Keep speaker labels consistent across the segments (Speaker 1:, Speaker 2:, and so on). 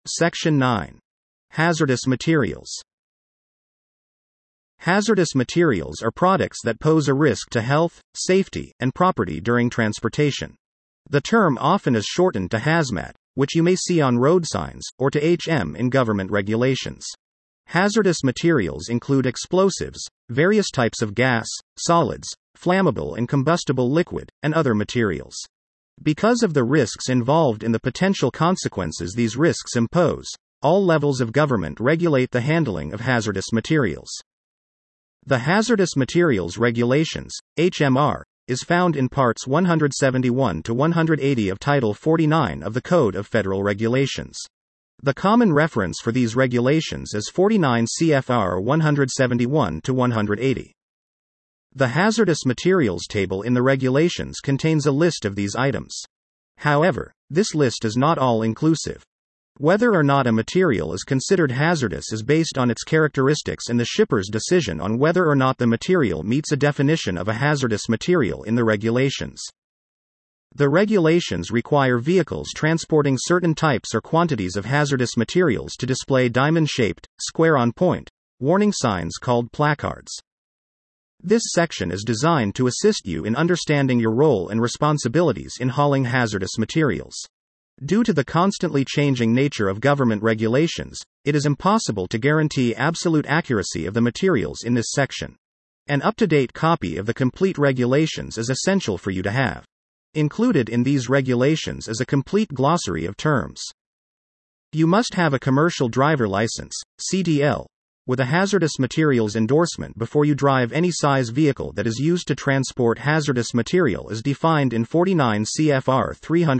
Speaker 1: Section 9. Hazardous materials. Hazardous materials are products that pose a risk to health, safety, and property during transportation. The term often is shortened to hazmat, which you may see on road signs, or to HM in government regulations. Hazardous materials include explosives, various types of gas, solids, flammable and combustible liquid, and other materials. Because of the risks involved in the potential consequences these risks impose, all levels of government regulate the handling of hazardous materials. The Hazardous Materials Regulations, HMR, is found in Parts 171 to 180 of Title 49 of the Code of Federal Regulations. The common reference for these regulations is 49 CFR 171 to 180. The hazardous materials table in the regulations contains a list of these items. However, this list is not all-inclusive. Whether or not a material is considered hazardous is based on its characteristics and the shipper's decision on whether or not the material meets a definition of a hazardous material in the regulations. The regulations require vehicles transporting certain types or quantities of hazardous materials to display diamond-shaped, square-on-point, warning signs called placards. This section is designed to assist you in understanding your role and responsibilities in hauling hazardous materials. Due to the constantly changing nature of government regulations, it is impossible to guarantee absolute accuracy of the materials in this section. An up-to-date copy of the complete regulations is essential for you to have. Included in these regulations is a complete glossary of terms. You must have a commercial driver license, CDL, with a hazardous materials endorsement before you drive any size vehicle that is used to transport hazardous material as defined in 49 CFR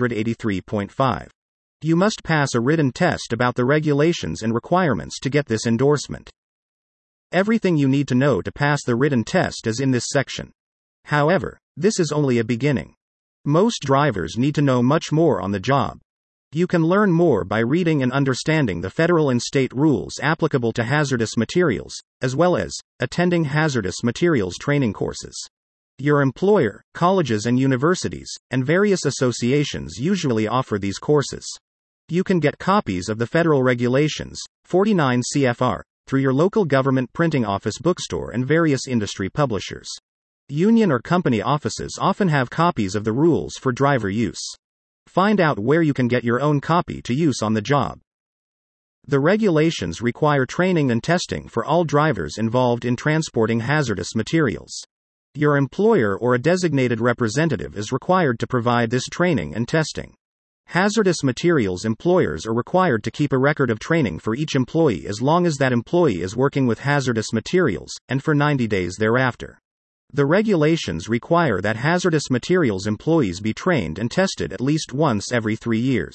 Speaker 1: 383.5. You must pass a written test about the regulations and requirements to get this endorsement. Everything you need to know to pass the written test is in this section. However, this is only a beginning. Most drivers need to know much more on the job. You can learn more by reading and understanding the federal and state rules applicable to hazardous materials, as well as attending hazardous materials training courses. Your employer, colleges and universities, and various associations usually offer these courses. You can get copies of the federal regulations, 49 CFR, through your local government printing office bookstore and various industry publishers. Union or company offices often have copies of the rules for driver use. Find out where you can get your own copy to use on the job. The regulations require training and testing for all drivers involved in transporting hazardous materials. Your employer or a designated representative is required to provide this training and testing. Hazardous materials employers are required to keep a record of training for each employee as long as that employee is working with hazardous materials, and for 90 days thereafter. The regulations require that hazardous materials employees be trained and tested at least once every 3 years.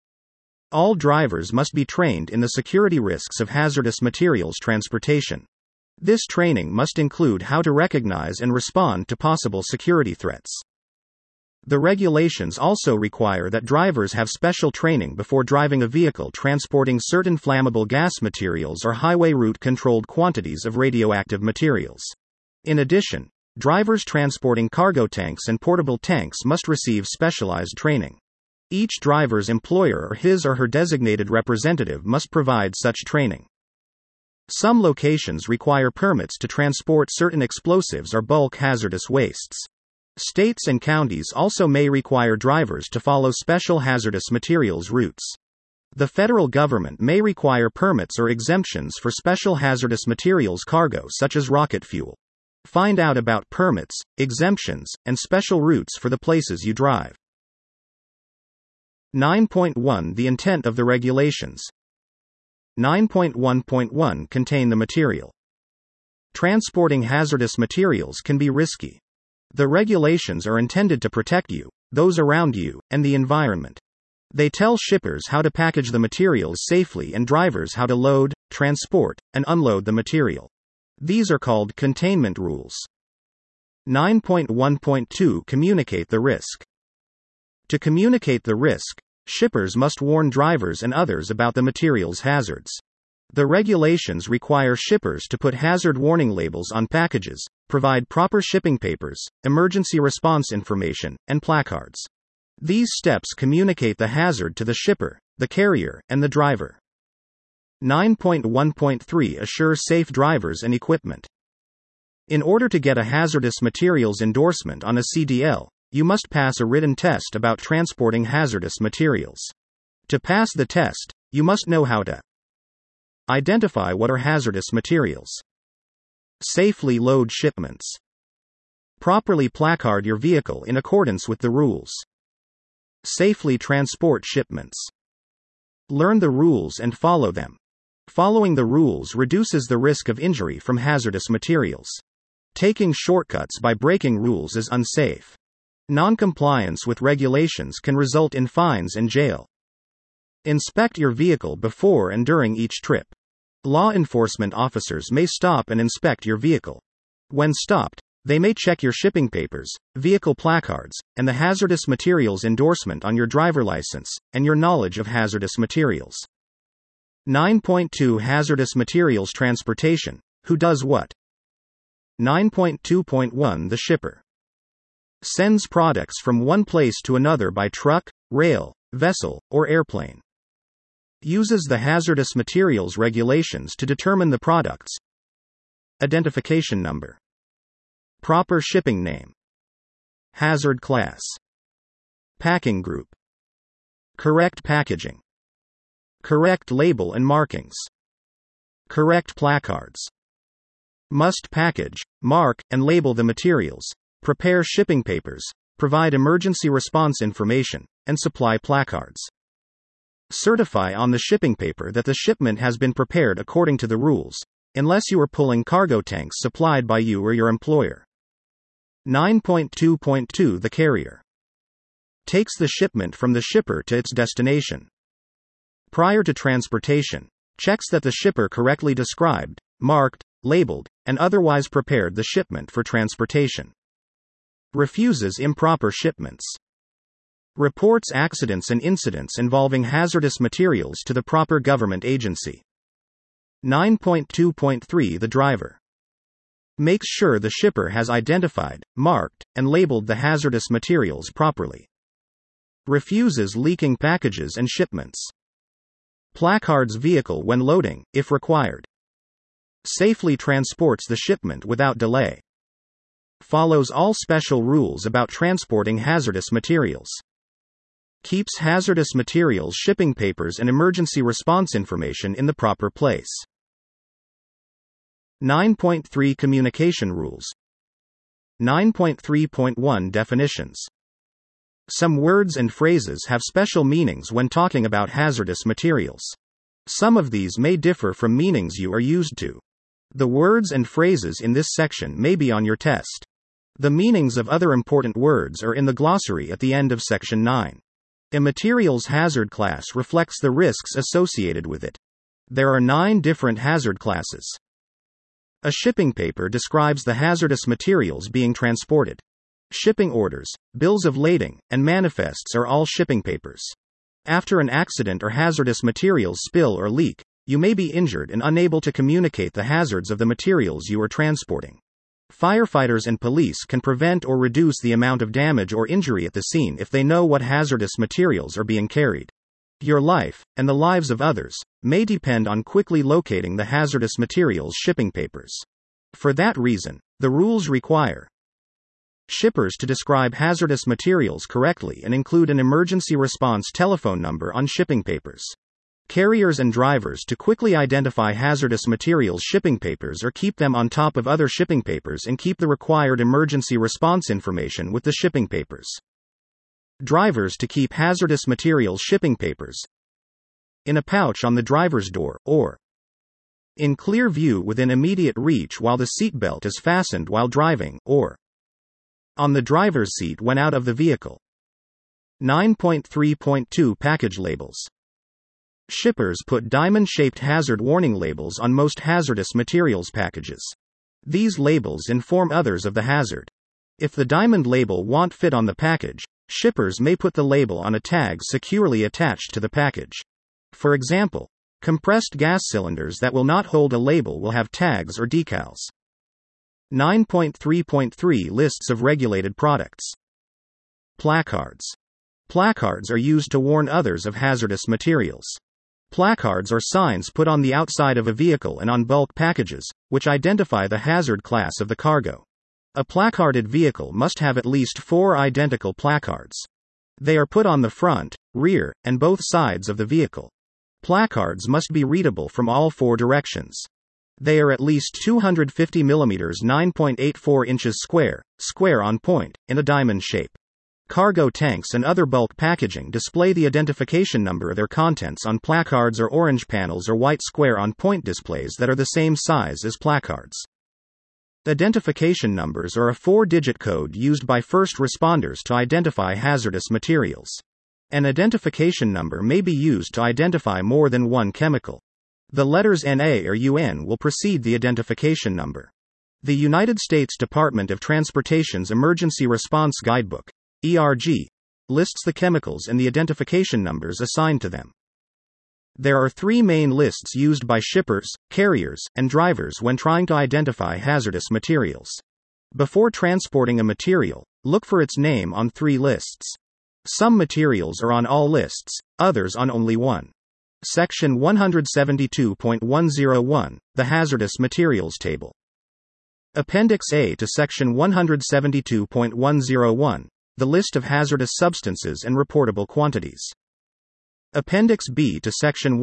Speaker 1: All drivers must be trained in the security risks of hazardous materials transportation. This training must include how to recognize and respond to possible security threats. The regulations also require that drivers have special training before driving a vehicle transporting certain flammable gas materials or highway route controlled quantities of radioactive materials. In addition, drivers transporting cargo tanks and portable tanks must receive specialized training. Each driver's employer or his or her designated representative must provide such training. Some locations require permits to transport certain explosives or bulk hazardous wastes. States and counties also may require drivers to follow special hazardous materials routes. The federal government may require permits or exemptions for special hazardous materials cargo such as rocket fuel. Find out about permits, exemptions, and special routes for the places you drive. 9.1 The intent of the regulations. 9.1.1 Contain the material. Transporting hazardous materials can be risky. The regulations are intended to protect you, those around you, and the environment. They tell shippers how to package the materials safely and drivers how to load, transport, and unload the material. These are called containment rules. 9.1.2 Communicate the risk. To communicate the risk, shippers must warn drivers and others about the material's hazards. The regulations require shippers to put hazard warning labels on packages, provide proper shipping papers, emergency response information, and placards. These steps communicate the hazard to the shipper, the carrier, and the driver. 9.1.3 Assure safe drivers and equipment. In order to get a hazardous materials endorsement on a CDL, you must pass a written test about transporting hazardous materials. To pass the test, you must know how to identify what are hazardous materials, safely load shipments, properly placard your vehicle in accordance with the rules, safely transport shipments, learn the rules and follow them. Following the rules reduces the risk of injury from hazardous materials. Taking shortcuts by breaking rules is unsafe. Non-compliance with regulations can result in fines and jail. Inspect your vehicle before and during each trip. Law enforcement officers may stop and inspect your vehicle. When stopped, they may check your shipping papers, vehicle placards, and the hazardous materials endorsement on your driver license, and your knowledge of hazardous materials. 9.2 Hazardous materials transportation. Who does what? 9.2.1 The shipper sends products from one place to another by truck, rail, vessel, or airplane. Uses the hazardous materials regulations to determine the product's identification number, proper shipping name, hazard class, packing group, correct packaging, correct label and markings, correct placards. Must package, mark, and label the materials, prepare shipping papers, provide emergency response information, and supply placards. Certify on the shipping paper that the shipment has been prepared according to the rules, unless you are pulling cargo tanks supplied by you or your employer. 9.2.2 The carrier takes the shipment from the shipper to its destination. Prior to transportation, checks that the shipper correctly described, marked, labeled, and otherwise prepared the shipment for transportation. Refuses improper shipments. Reports accidents and incidents involving hazardous materials to the proper government agency. 9.2.3 The driver makes sure the shipper has identified, marked, and labeled the hazardous materials properly. Refuses leaking packages and shipments. Placards vehicle when loading, if required. Safely transports the shipment without delay. Follows all special rules about transporting hazardous materials. Keeps hazardous materials shipping papers and emergency response information in the proper place. 9.3 Communication rules. 9.3.1 Definitions. Some words and phrases have special meanings when talking about hazardous materials. Some of these may differ from meanings you are used to. The words and phrases in this section may be on your test. The meanings of other important words are in the glossary at the end of section 9. A materials hazard class reflects the risks associated with it. There are 9 different hazard classes. A shipping paper describes the hazardous materials being transported. Shipping orders, bills of lading, and manifests are all shipping papers. After an accident or hazardous materials spill or leak, you may be injured and unable to communicate the hazards of the materials you are transporting. Firefighters and police can prevent or reduce the amount of damage or injury at the scene if they know what hazardous materials are being carried. Your life, and the lives of others, may depend on quickly locating the hazardous materials shipping papers. For that reason, the rules require shippers to describe hazardous materials correctly and include an emergency response telephone number on shipping papers. Carriers and drivers to quickly identify hazardous materials shipping papers or keep them on top of other shipping papers and keep the required emergency response information with the shipping papers. Drivers to keep hazardous materials shipping papers in a pouch on the driver's door, or in clear view within immediate reach while the seatbelt is fastened while driving, or on the driver's seat when out of the vehicle. 9.3.2 Package labels. Shippers put diamond-shaped hazard warning labels on most hazardous materials packages. These labels inform others of the hazard. If the diamond label won't fit on the package, shippers may put the label on a tag securely attached to the package. For example, compressed gas cylinders that will not hold a label will have tags or decals. 9.3.3 Lists of regulated products. Placards. Placards are used to warn others of hazardous materials. Placards are signs put on the outside of a vehicle and on bulk packages, which identify the hazard class of the cargo. A placarded vehicle must have at least 4 identical placards. They are put on the front, rear, and both sides of the vehicle. Placards must be readable from all 4 directions. They are at least 250 mm 9.84 inches square on point, in a diamond shape. Cargo tanks and other bulk packaging display the identification number of their contents on placards or orange panels or white square on point displays that are the same size as placards. Identification numbers are a 4-digit code used by first responders to identify hazardous materials. An identification number may be used to identify more than one chemical. The letters NA or UN will precede the identification number. The United States Department of Transportation's Emergency Response Guidebook, ERG, lists the chemicals and the identification numbers assigned to them. There are 3 main lists used by shippers, carriers, and drivers when trying to identify hazardous materials. Before transporting a material, look for its name on 3 lists. Some materials are on all lists, others on only one. Section 172.101, the Hazardous Materials Table. Appendix A to Section 172.101, the list of hazardous substances and reportable quantities. Appendix B to Section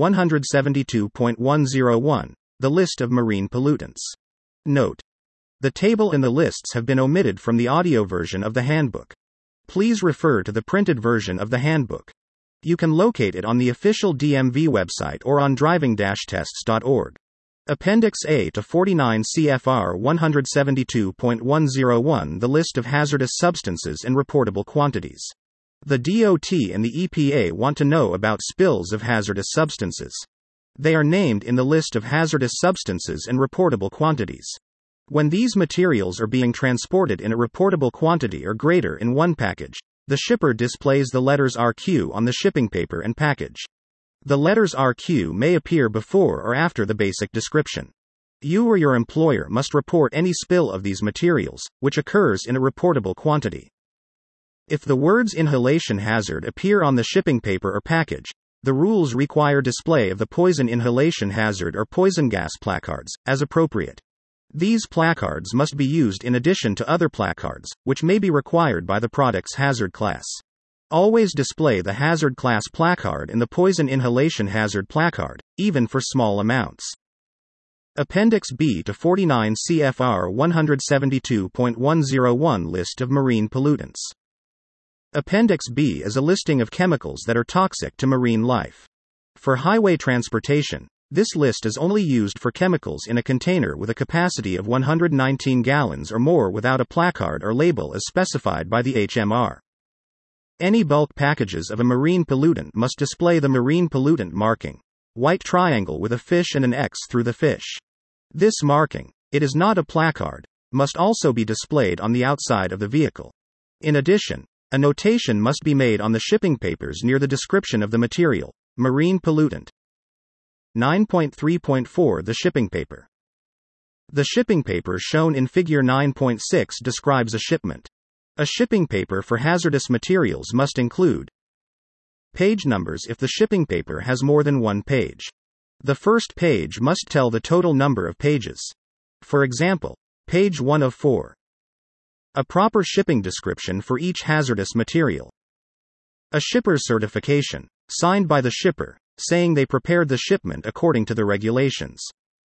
Speaker 1: 172.101, the list of marine pollutants. Note: the table and the lists have been omitted from the audio version of the handbook. Please refer to the printed version of the handbook. You can locate it on the official DMV website or on driving-tests.org. Appendix A to 49 CFR 172.101, the list of hazardous substances and reportable quantities. The DOT and the EPA want to know about spills of hazardous substances. They are named in the list of hazardous substances and reportable quantities. When these materials are being transported in a reportable quantity or greater in one package, the shipper displays the letters RQ on the shipping paper and package. The letters RQ may appear before or after the basic description. You or your employer must report any spill of these materials, which occurs in a reportable quantity. If the words inhalation hazard appear on the shipping paper or package, the rules require display of the poison inhalation hazard or poison gas placards, as appropriate. These placards must be used in addition to other placards, which may be required by the product's hazard class. Always display the hazard class placard and the poison inhalation hazard placard, even for small amounts. Appendix B to 49 CFR 172.101, list of marine pollutants. Appendix B is a listing of chemicals that are toxic to marine life. For highway transportation, this list is only used for chemicals in a container with a capacity of 119 gallons or more without a placard or label as specified by the HMR. Any bulk packages of a marine pollutant must display the marine pollutant marking, white triangle with a fish and an X through the fish. This marking, it is not a placard, must also be displayed on the outside of the vehicle. In addition, a notation must be made on the shipping papers near the description of the material, marine pollutant. 9.3.4 The shipping paper. The shipping paper shown in Figure 9.6 describes a shipment. A shipping paper for hazardous materials must include page numbers if the shipping paper has more than one page. The first page must tell the total number of pages. For example, page 1 of 4. A proper shipping description for each hazardous material. A shipper's certification, signed by the shipper, saying they prepared the shipment according to the regulations.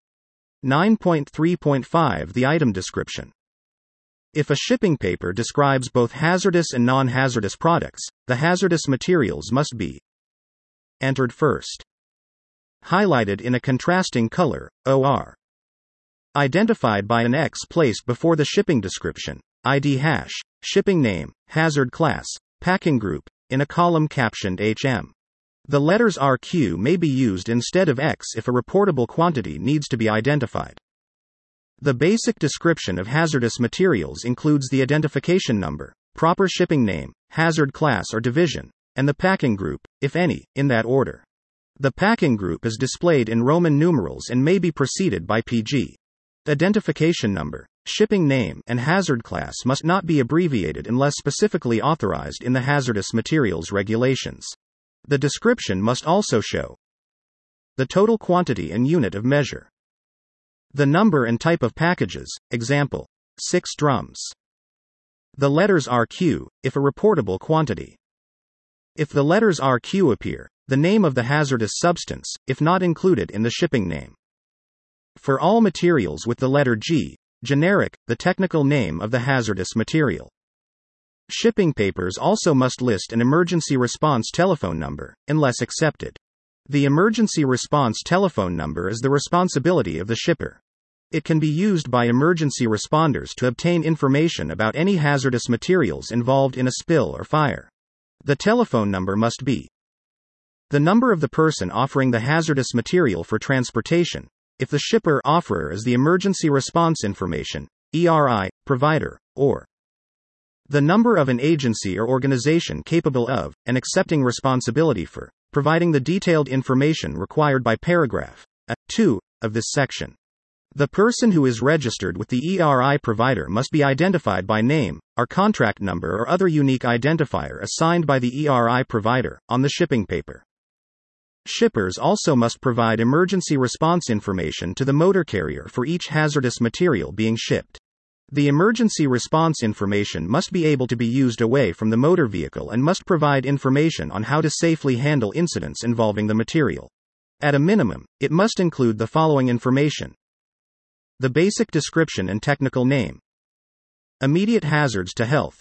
Speaker 1: 9.3.5 The item description. If a shipping paper describes both hazardous and non-hazardous products, the hazardous materials must be entered first. Highlighted in a contrasting color, OR. Identified by an X placed before the shipping description, ID hash, shipping name, hazard class, packing group, in a column captioned HM. The letters RQ may be used instead of X if a reportable quantity needs to be identified. The basic description of hazardous materials includes the identification number, proper shipping name, hazard class or division, and the packing group, if any, in that order. The packing group is displayed in Roman numerals and may be preceded by PG. Identification number, shipping name, and hazard class must not be abbreviated unless specifically authorized in the hazardous materials regulations. The description must also show the total quantity and unit of measure, the number and type of packages, example, 6 drums, the letters RQ, if a reportable quantity. If the letters RQ appear, the name of the hazardous substance, if not included in the shipping name. For all materials with the letter G, generic, the technical name of the hazardous material. Shipping papers also must list an emergency response telephone number, unless accepted. The emergency response telephone number is the responsibility of the shipper. It can be used by emergency responders to obtain information about any hazardous materials involved in a spill or fire. The telephone number must be the number of the person offering the hazardous material for transportation, if the shipper offerer is the emergency response information, ERI, provider, or the number of an agency or organization capable of, and accepting responsibility for, providing the detailed information required by paragraph 2 of this section. The person who is registered with the ERI provider must be identified by name, or contract number or other unique identifier assigned by the ERI provider, on the shipping paper. Shippers also must provide emergency response information to the motor carrier for each hazardous material being shipped. The emergency response information must be able to be used away from the motor vehicle and must provide information on how to safely handle incidents involving the material. At a minimum, it must include the following information: the basic description and technical name, immediate hazards to health,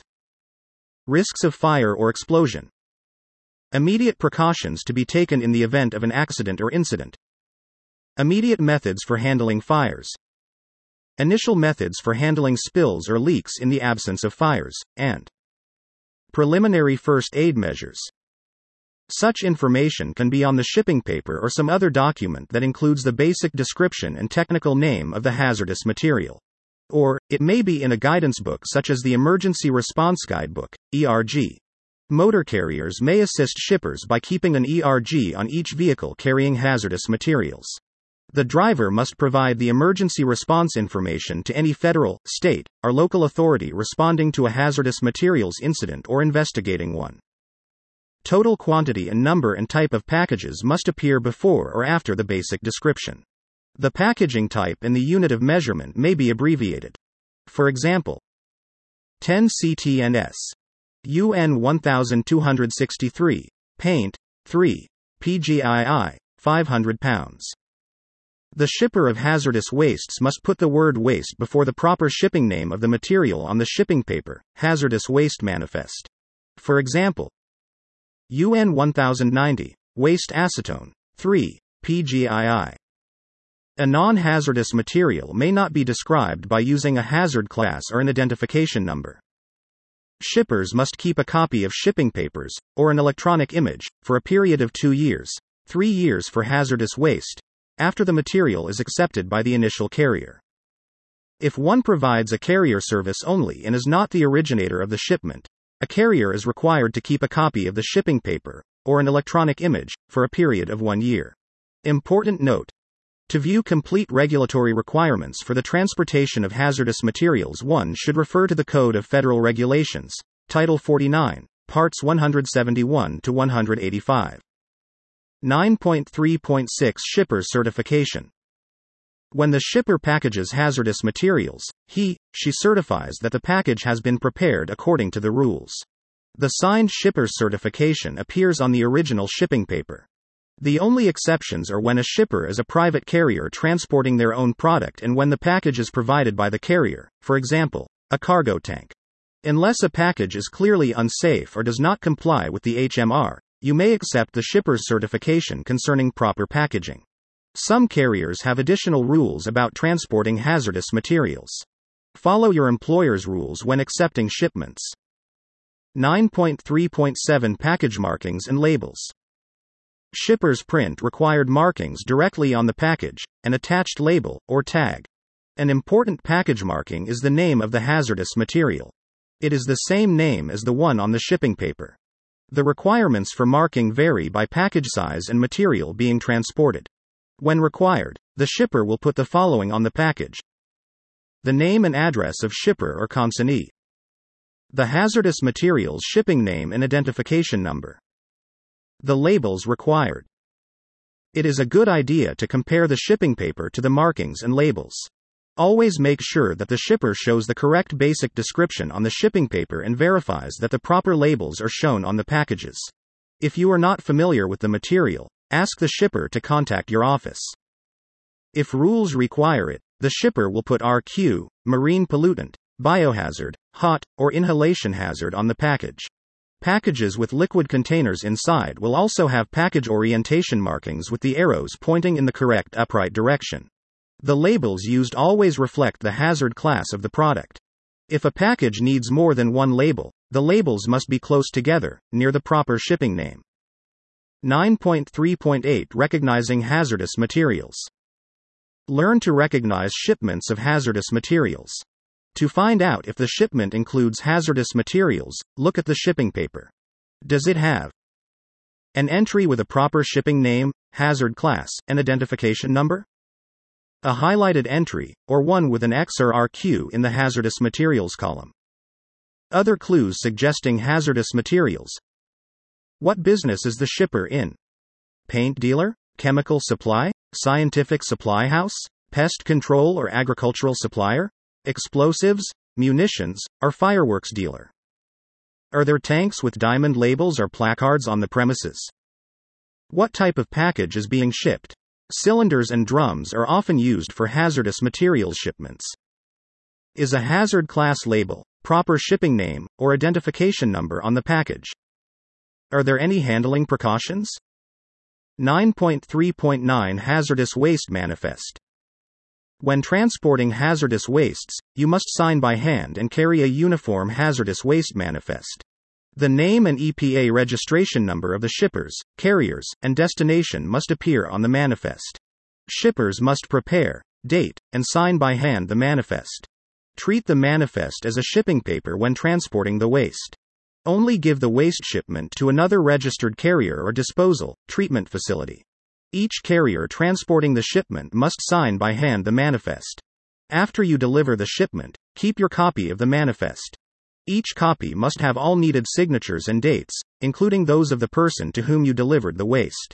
Speaker 1: risks of fire or explosion, immediate precautions to be taken in the event of an accident or incident, immediate methods for handling fires, initial methods for handling spills or leaks in the absence of fires, and preliminary first aid measures. Such information can be on the shipping paper or some other document that includes the basic description and technical name of the hazardous material. Or, it may be in a guidance book such as the Emergency Response Guidebook, ERG. Motor carriers may assist shippers by keeping an ERG on each vehicle carrying hazardous materials. The driver must provide the emergency response information to any federal, state, or local authority responding to a hazardous materials incident or investigating one. Total quantity and number and type of packages must appear before or after the basic description. The packaging type and the unit of measurement may be abbreviated. For example, 10 CTNS. UN 1263, paint, 3, PGII, 500 pounds. The shipper of hazardous wastes must put the word waste before the proper shipping name of the material on the shipping paper, hazardous waste manifest. For example, UN 1090, waste acetone, 3, PGII. A non-hazardous material may not be described by using a hazard class or an identification number. Shippers must keep a copy of shipping papers, or an electronic image, for a period of 2 years, 3 years for hazardous waste, after the material is accepted by the initial carrier. If one provides a carrier service only and is not the originator of the shipment, a carrier is required to keep a copy of the shipping paper, or an electronic image, for a period of 1 year. Important note: to view complete regulatory requirements for the transportation of hazardous materials, one should refer to the Code of Federal Regulations, Title 49, Parts 171 to 185. 9.3.6 Shipper's Certification. When the shipper packages hazardous materials, she certifies that the package has been prepared according to the rules. The signed shipper's certification appears on the original shipping paper. The only exceptions are when a shipper is a private carrier transporting their own product and when the package is provided by the carrier, for example, a cargo tank. Unless a package is clearly unsafe or does not comply with the HMR, you may accept the shipper's certification concerning proper packaging. Some carriers have additional rules about transporting hazardous materials. Follow your employer's rules when accepting shipments. 9.3.7 Package Markings and Labels. Shippers print required markings directly on the package, an attached label, or tag. An important package marking is the name of the hazardous material. It is the same name as the one on the shipping paper. The requirements for marking vary by package size and material being transported. When required, the shipper will put the following on the package: The name and address of shipper or consignee. The hazardous materials shipping name and identification number. The labels required. It is a good idea to compare the shipping paper to the markings and labels. Always make sure that the shipper shows the correct basic description on the shipping paper and verifies that the proper labels are shown on the packages. If you are not familiar with the material, ask the shipper to contact your office. If rules require it, the shipper will put RQ, marine pollutant, biohazard, hot, or inhalation hazard on the package. Packages with liquid containers inside will also have package orientation markings with the arrows pointing in the correct upright direction. The labels used always reflect the hazard class of the product. If a package needs more than one label, the labels must be close together, near the proper shipping name. 9.3.8 Recognizing hazardous materials. Learn to recognize shipments of hazardous materials. To find out if the shipment includes hazardous materials, look at the shipping paper. Does it have an entry with a proper shipping name, hazard class, and identification number? A highlighted entry, or one with an X or RQ in the hazardous materials column. Other clues suggesting hazardous materials. What business is the shipper in? Paint dealer? Chemical supply? Scientific supply house? Pest control or agricultural supplier? Explosives, munitions, or fireworks dealer? Are there tanks with diamond labels or placards on the premises? What type of package is being shipped? Cylinders and drums are often used for hazardous materials shipments. Is a hazard class label, proper shipping name, or identification number on the package? Are there any handling precautions? 9.3.9 Hazardous Waste Manifest. When transporting hazardous wastes, you must sign by hand and carry a uniform hazardous waste manifest. The name and EPA registration number of the shippers, carriers, and destination must appear on the manifest. Shippers must prepare, date, and sign by hand the manifest. Treat the manifest as a shipping paper when transporting the waste. Only give the waste shipment to another registered carrier or disposal, treatment facility. Each carrier transporting the shipment must sign by hand the manifest. After you deliver the shipment, keep your copy of the manifest. Each copy must have all needed signatures and dates, including those of the person to whom you delivered the waste.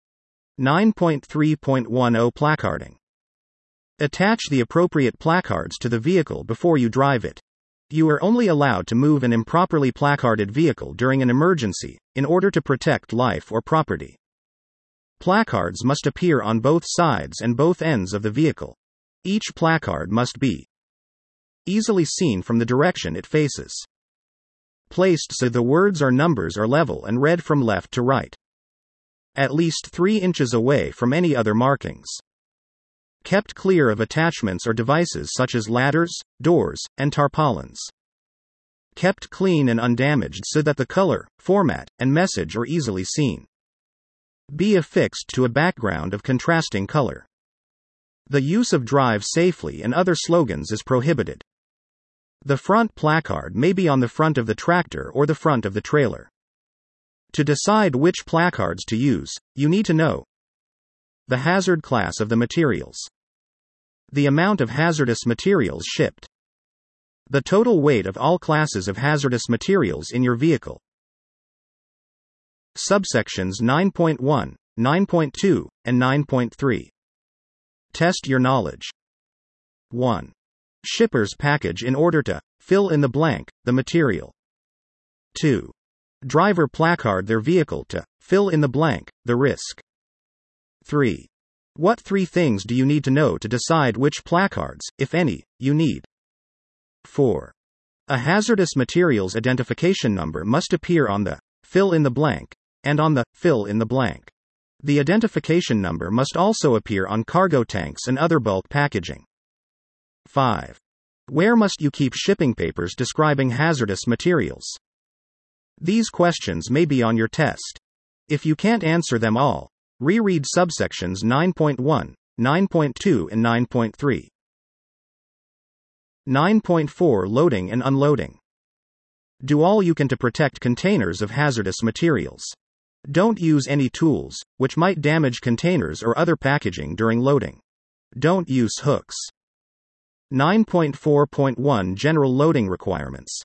Speaker 1: 9.3.10 Placarding. Attach the appropriate placards to the vehicle before you drive it. You are only allowed to move an improperly placarded vehicle during an emergency, in order to protect life or property. Placards must appear on both sides and both ends of the vehicle. Each placard must be easily seen from the direction it faces. Placed so the words or numbers are level and read from left to right. At least 3 inches away from any other markings. Kept clear of attachments or devices such as ladders, doors, and tarpaulins. Kept clean and undamaged so that the color, format, and message are easily seen. Be affixed to a background of contrasting color. The use of "drive safely" and other slogans is prohibited. The front placard may be on the front of the tractor or the front of the trailer. To decide which placards to use, you need to know the hazard class of the materials, the amount of hazardous materials shipped, the total weight of all classes of hazardous materials in your vehicle. Subsections 9.1, 9.2, and 9.3. Test your knowledge. 1. Shipper's package in order to fill in the blank, the material. 2. Driver placard their vehicle to fill in the blank, the risk. 3. What 3 things do you need to know to decide which placards, if any, you need? 4. A hazardous materials identification number must appear on the fill in the blank and on the fill in the blank. The identification number must also appear on cargo tanks and other bulk packaging. 5. Where must you keep shipping papers describing hazardous materials? These questions may be on your test. If you can't answer them all, reread subsections 9.1, 9.2 and 9.3. 9.4 Loading and unloading. Do all you can to protect containers of hazardous materials. Don't use any tools, which might damage containers or other packaging during loading. Don't use hooks. 9.4.1 General Loading Requirements.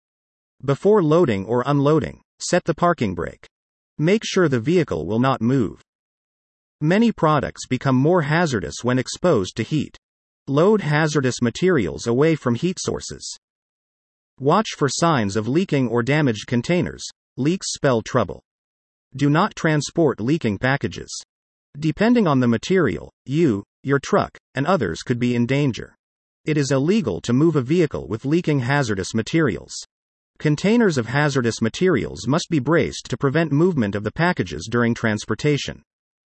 Speaker 1: Before loading or unloading, set the parking brake. Make sure the vehicle will not move. Many products become more hazardous when exposed to heat. Load hazardous materials away from heat sources. Watch for signs of leaking or damaged containers. Leaks spell trouble. Do not transport leaking packages. Depending on the material, you, your truck, and others could be in danger. It is illegal to move a vehicle with leaking hazardous materials. Containers of hazardous materials must be braced to prevent movement of the packages during transportation.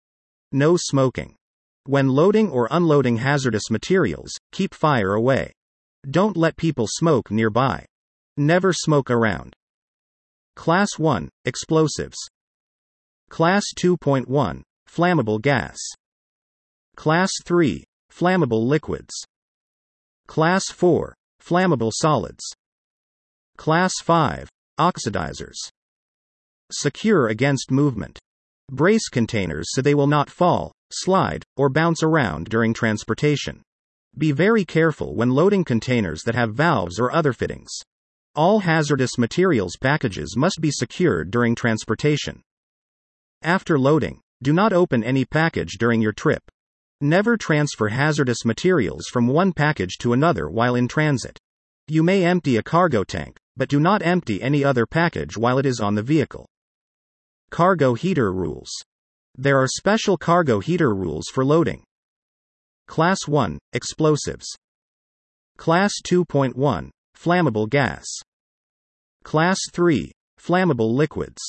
Speaker 1: No smoking. When loading or unloading hazardous materials, keep fire away. Don't let people smoke nearby. Never smoke around. Class 1, Explosives. Class 2.1, Flammable gas. Class 3, Flammable liquids. Class 4, Flammable solids. Class 5, Oxidizers. Secure against movement. Brace containers so they will not fall, slide, or bounce around during transportation. Be very careful when loading containers that have valves or other fittings. All hazardous materials packages must be secured during transportation. After loading, do not open any package during your trip. Never transfer hazardous materials from one package to another while in transit. You may empty a cargo tank, but do not empty any other package while it is on the vehicle. Cargo heater rules. There are special cargo heater rules for loading. Class 1, Explosives. Class 2.1, Flammable gas. Class 3, Flammable liquids.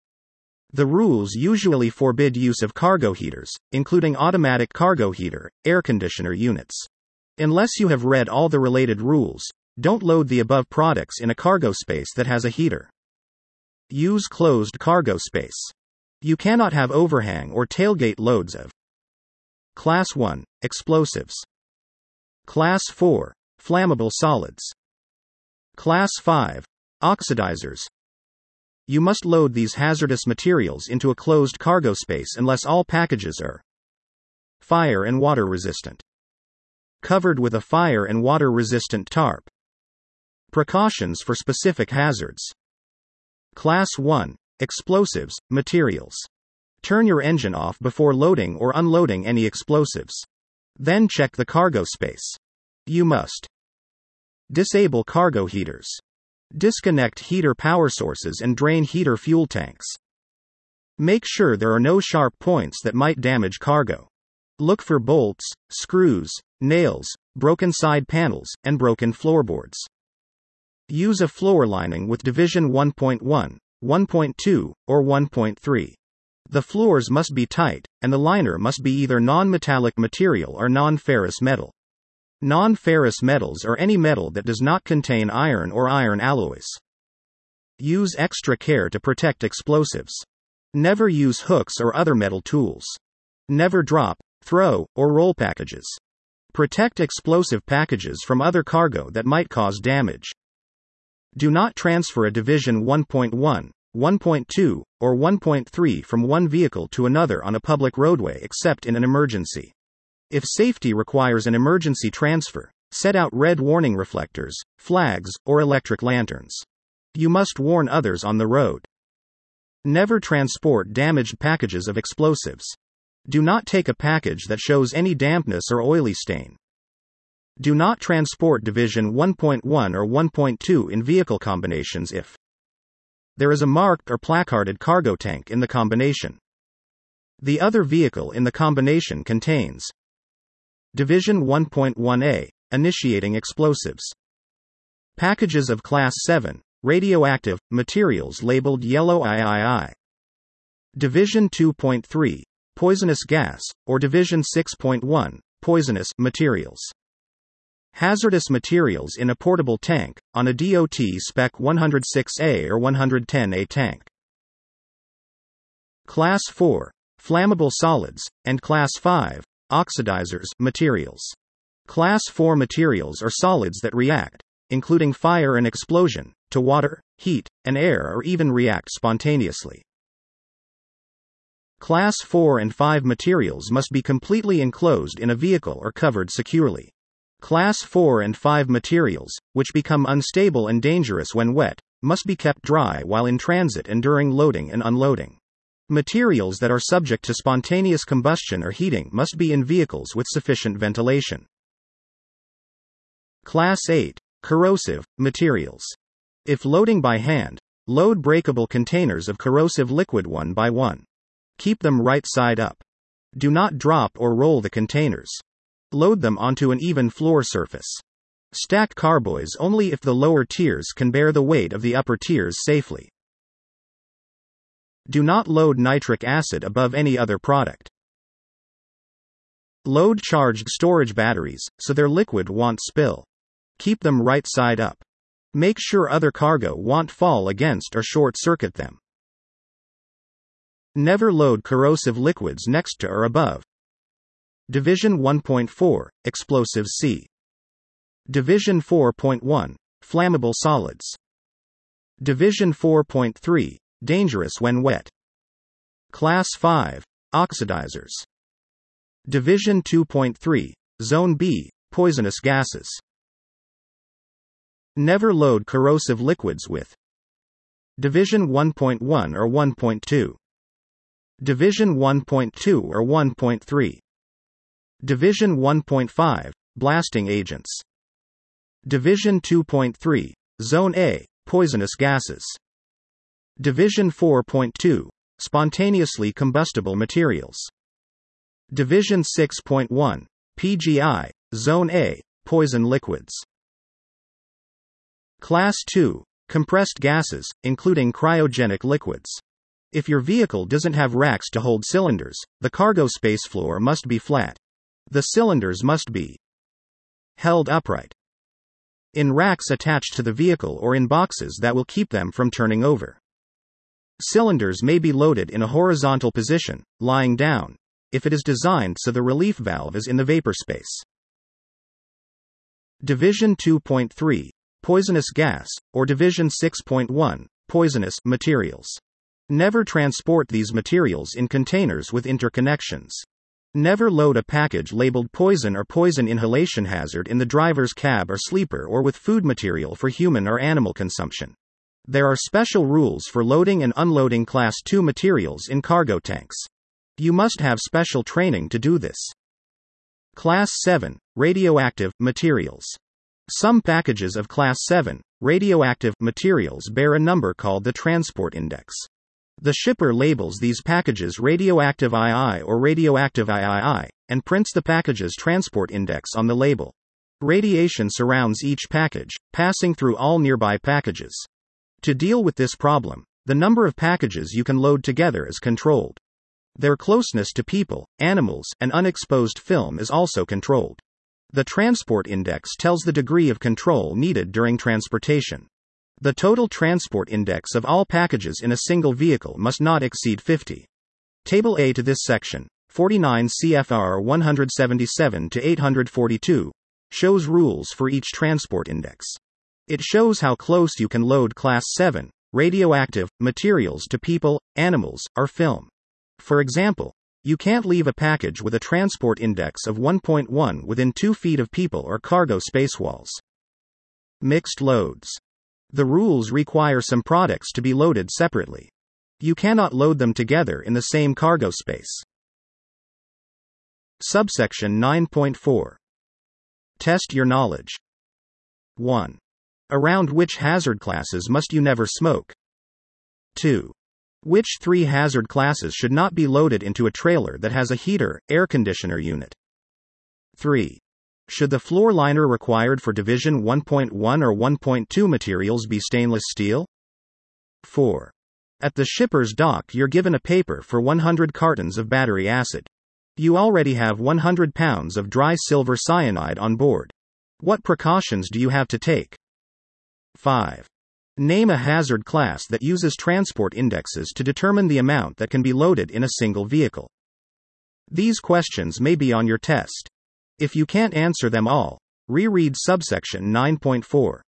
Speaker 1: The rules usually forbid use of cargo heaters, including automatic cargo heater, air conditioner units. Unless you have read all the related rules, don't load the above products in a cargo space that has a heater. Use closed cargo space. You cannot have overhang or tailgate loads of Class 1, Explosives. Class 4, Flammable solids. Class 5, Oxidizers. You must load these hazardous materials into a closed cargo space unless all packages are fire and water resistant. Covered with a fire and water resistant tarp. Precautions for specific hazards. Class 1, Explosives, materials. Turn your engine off before loading or unloading any explosives. Then check the cargo space. You must disable cargo heaters. Disconnect heater power sources and drain heater fuel tanks. Make sure there are no sharp points that might damage cargo. Look for bolts, screws, nails, broken side panels, and broken floorboards. Use a floor lining with division 1.1, 1.2, or 1.3. The floors must be tight, and the liner must be either non-metallic material or non-ferrous metal. Non-ferrous metals are any metal that does not contain iron or iron alloys. Use extra care to protect explosives. Never use hooks or other metal tools. Never drop, throw, or roll packages. Protect explosive packages from other cargo that might cause damage. Do not transfer a division 1.1, 1.2, or 1.3 from one vehicle to another on a public roadway except in an emergency. If safety requires an emergency transfer, set out red warning reflectors, flags, or electric lanterns. You must warn others on the road. Never transport damaged packages of explosives. Do not take a package that shows any dampness or oily stain. Do not transport division 1.1 or 1.2 in vehicle combinations if there is a marked or placarded cargo tank in the combination. The other vehicle in the combination contains Division 1.1A, initiating explosives. Packages of Class 7, radioactive, materials labeled yellow III. Division 2.3, poisonous gas, or Division 6.1, poisonous materials. Hazardous materials in a portable tank, on a DOT Spec 106A or 110A tank. Class 4, flammable solids, and Class 5, oxidizers, materials. Class 4 materials are solids that react, including fire and explosion, to water, heat, and air or even react spontaneously. Class 4 and 5 materials must be completely enclosed in a vehicle or covered securely. Class 4 and 5 materials, which become unstable and dangerous when wet, must be kept dry while in transit and during loading and unloading. Materials that are subject to spontaneous combustion or heating must be in vehicles with sufficient ventilation. Class 8. Corrosive materials. If loading by hand, load breakable containers of corrosive liquid one by one. Keep them right side up. Do not drop or roll the containers. Load them onto an even floor surface. Stack carboys only if the lower tiers can bear the weight of the upper tiers safely. Do not load nitric acid above any other product. Load charged storage batteries, so their liquid won't spill. Keep them right side up. Make sure other cargo won't fall against or short circuit them. Never load corrosive liquids next to or above. Division 1.4, Explosives C. Division 4.1, Flammable solids. Division 4.3, Dangerous when wet. Class 5, Oxidizers. Division 2.3, Zone B, Poisonous gases. Never load corrosive liquids with Division 1.1 or 1.2. Division 1.2 or 1.3. Division 1.5, Blasting agents. Division 2.3, Zone A, Poisonous gases. Division 4.2, Spontaneously combustible materials. Division 6.1, PGI, Zone A, Poison liquids. Class 2, Compressed gases, including cryogenic liquids. If your vehicle doesn't have racks to hold cylinders, the cargo space floor must be flat. The cylinders must be held upright in racks attached to the vehicle or in boxes that will keep them from turning over. Cylinders may be loaded in a horizontal position, lying down, if it is designed so the relief valve is in the vapor space. Division 2.3, Poisonous gas, or Division 6.1, Poisonous materials. Never transport these materials in containers with interconnections. Never load a package labeled poison or poison inhalation hazard in the driver's cab or sleeper or with food material for human or animal consumption. There are special rules for loading and unloading Class 2 materials in cargo tanks. You must have special training to do this. Class 7, Radioactive materials. Some packages of Class 7, radioactive materials bear a number called the Transport Index. The shipper labels these packages Radioactive II or Radioactive III, and prints the package's transport index on the label. Radiation surrounds each package, passing through all nearby packages. To deal with this problem, the number of packages you can load together is controlled. Their closeness to people, animals, and unexposed film is also controlled. The transport index tells the degree of control needed during transportation. The total transport index of all packages in a single vehicle must not exceed 50. Table A to this section, 49 CFR 177-842, shows rules for each transport index. It shows how close you can load Class 7, radioactive, materials to people, animals, or film. For example, you can't leave a package with a transport index of 1.1 within 2 feet of people or cargo space walls. Mixed loads. The rules require some products to be loaded separately. You cannot load them together in the same cargo space. Subsection 9.4. Test your knowledge. 1. Around which hazard classes must you never smoke? 2. Which 3 hazard classes should not be loaded into a trailer that has a heater, air conditioner unit? 3. Should the floor liner required for Division 1.1 or 1.2 materials be stainless steel? 4. At the shipper's dock you're given a paper for 100 cartons of battery acid. You already have 100 pounds of dry silver cyanide on board. What precautions do you have to take? 5. Name a hazard class that uses transport indexes to determine the amount that can be loaded in a single vehicle. These questions may be on your test. If you can't answer them all, reread subsection 9.4.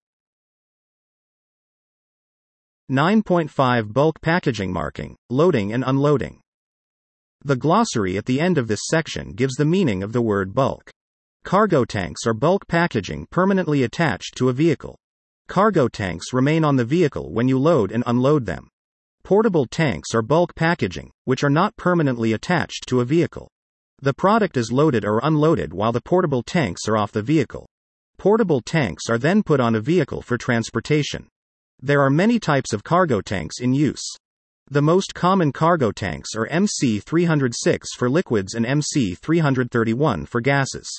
Speaker 1: 9.5 Bulk packaging marking, loading and unloading. The glossary at the end of this section gives the meaning of the word bulk. Cargo tanks are bulk packaging permanently attached to a vehicle. Cargo tanks remain on the vehicle when you load and unload them. Portable tanks are bulk packaging, which are not permanently attached to a vehicle. The product is loaded or unloaded while the portable tanks are off the vehicle. Portable tanks are then put on a vehicle for transportation. There are many types of cargo tanks in use. The most common cargo tanks are MC306 for liquids and MC331 for gases.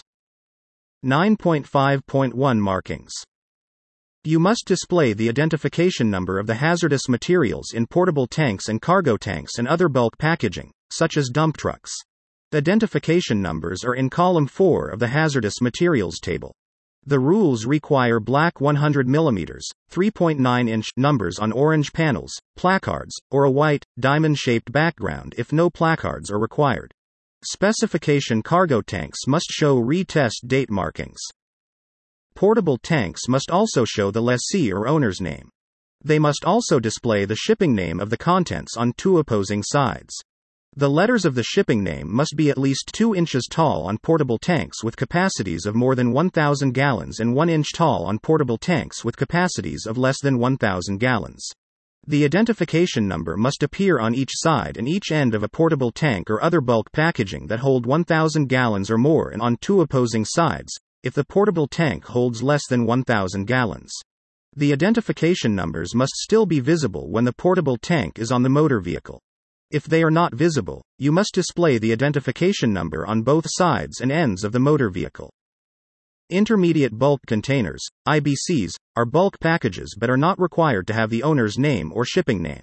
Speaker 1: 9.5.1 Markings. You must display the identification number of the hazardous materials in portable tanks and cargo tanks and other bulk packaging, such as dump trucks. Identification numbers are in column 4 of the hazardous materials table. The rules require black 100 mm, 3.9-inch numbers on orange panels, placards, or a white, diamond-shaped background if no placards are required. Specification cargo tanks must show retest date markings. Portable tanks must also show the lessee or owner's name. They must also display the shipping name of the contents on two opposing sides. The letters of the shipping name must be at least 2 inches tall on portable tanks with capacities of more than 1,000 gallons and 1 inch tall on portable tanks with capacities of less than 1,000 gallons. The identification number must appear on each side and each end of a portable tank or other bulk packaging that hold 1,000 gallons or more and on two opposing sides, if the portable tank holds less than 1,000 gallons. The identification numbers must still be visible when the portable tank is on the motor vehicle. If they are not visible, you must display the identification number on both sides and ends of the motor vehicle. Intermediate bulk containers, IBCs, are bulk packages but are not required to have the owner's name or shipping name.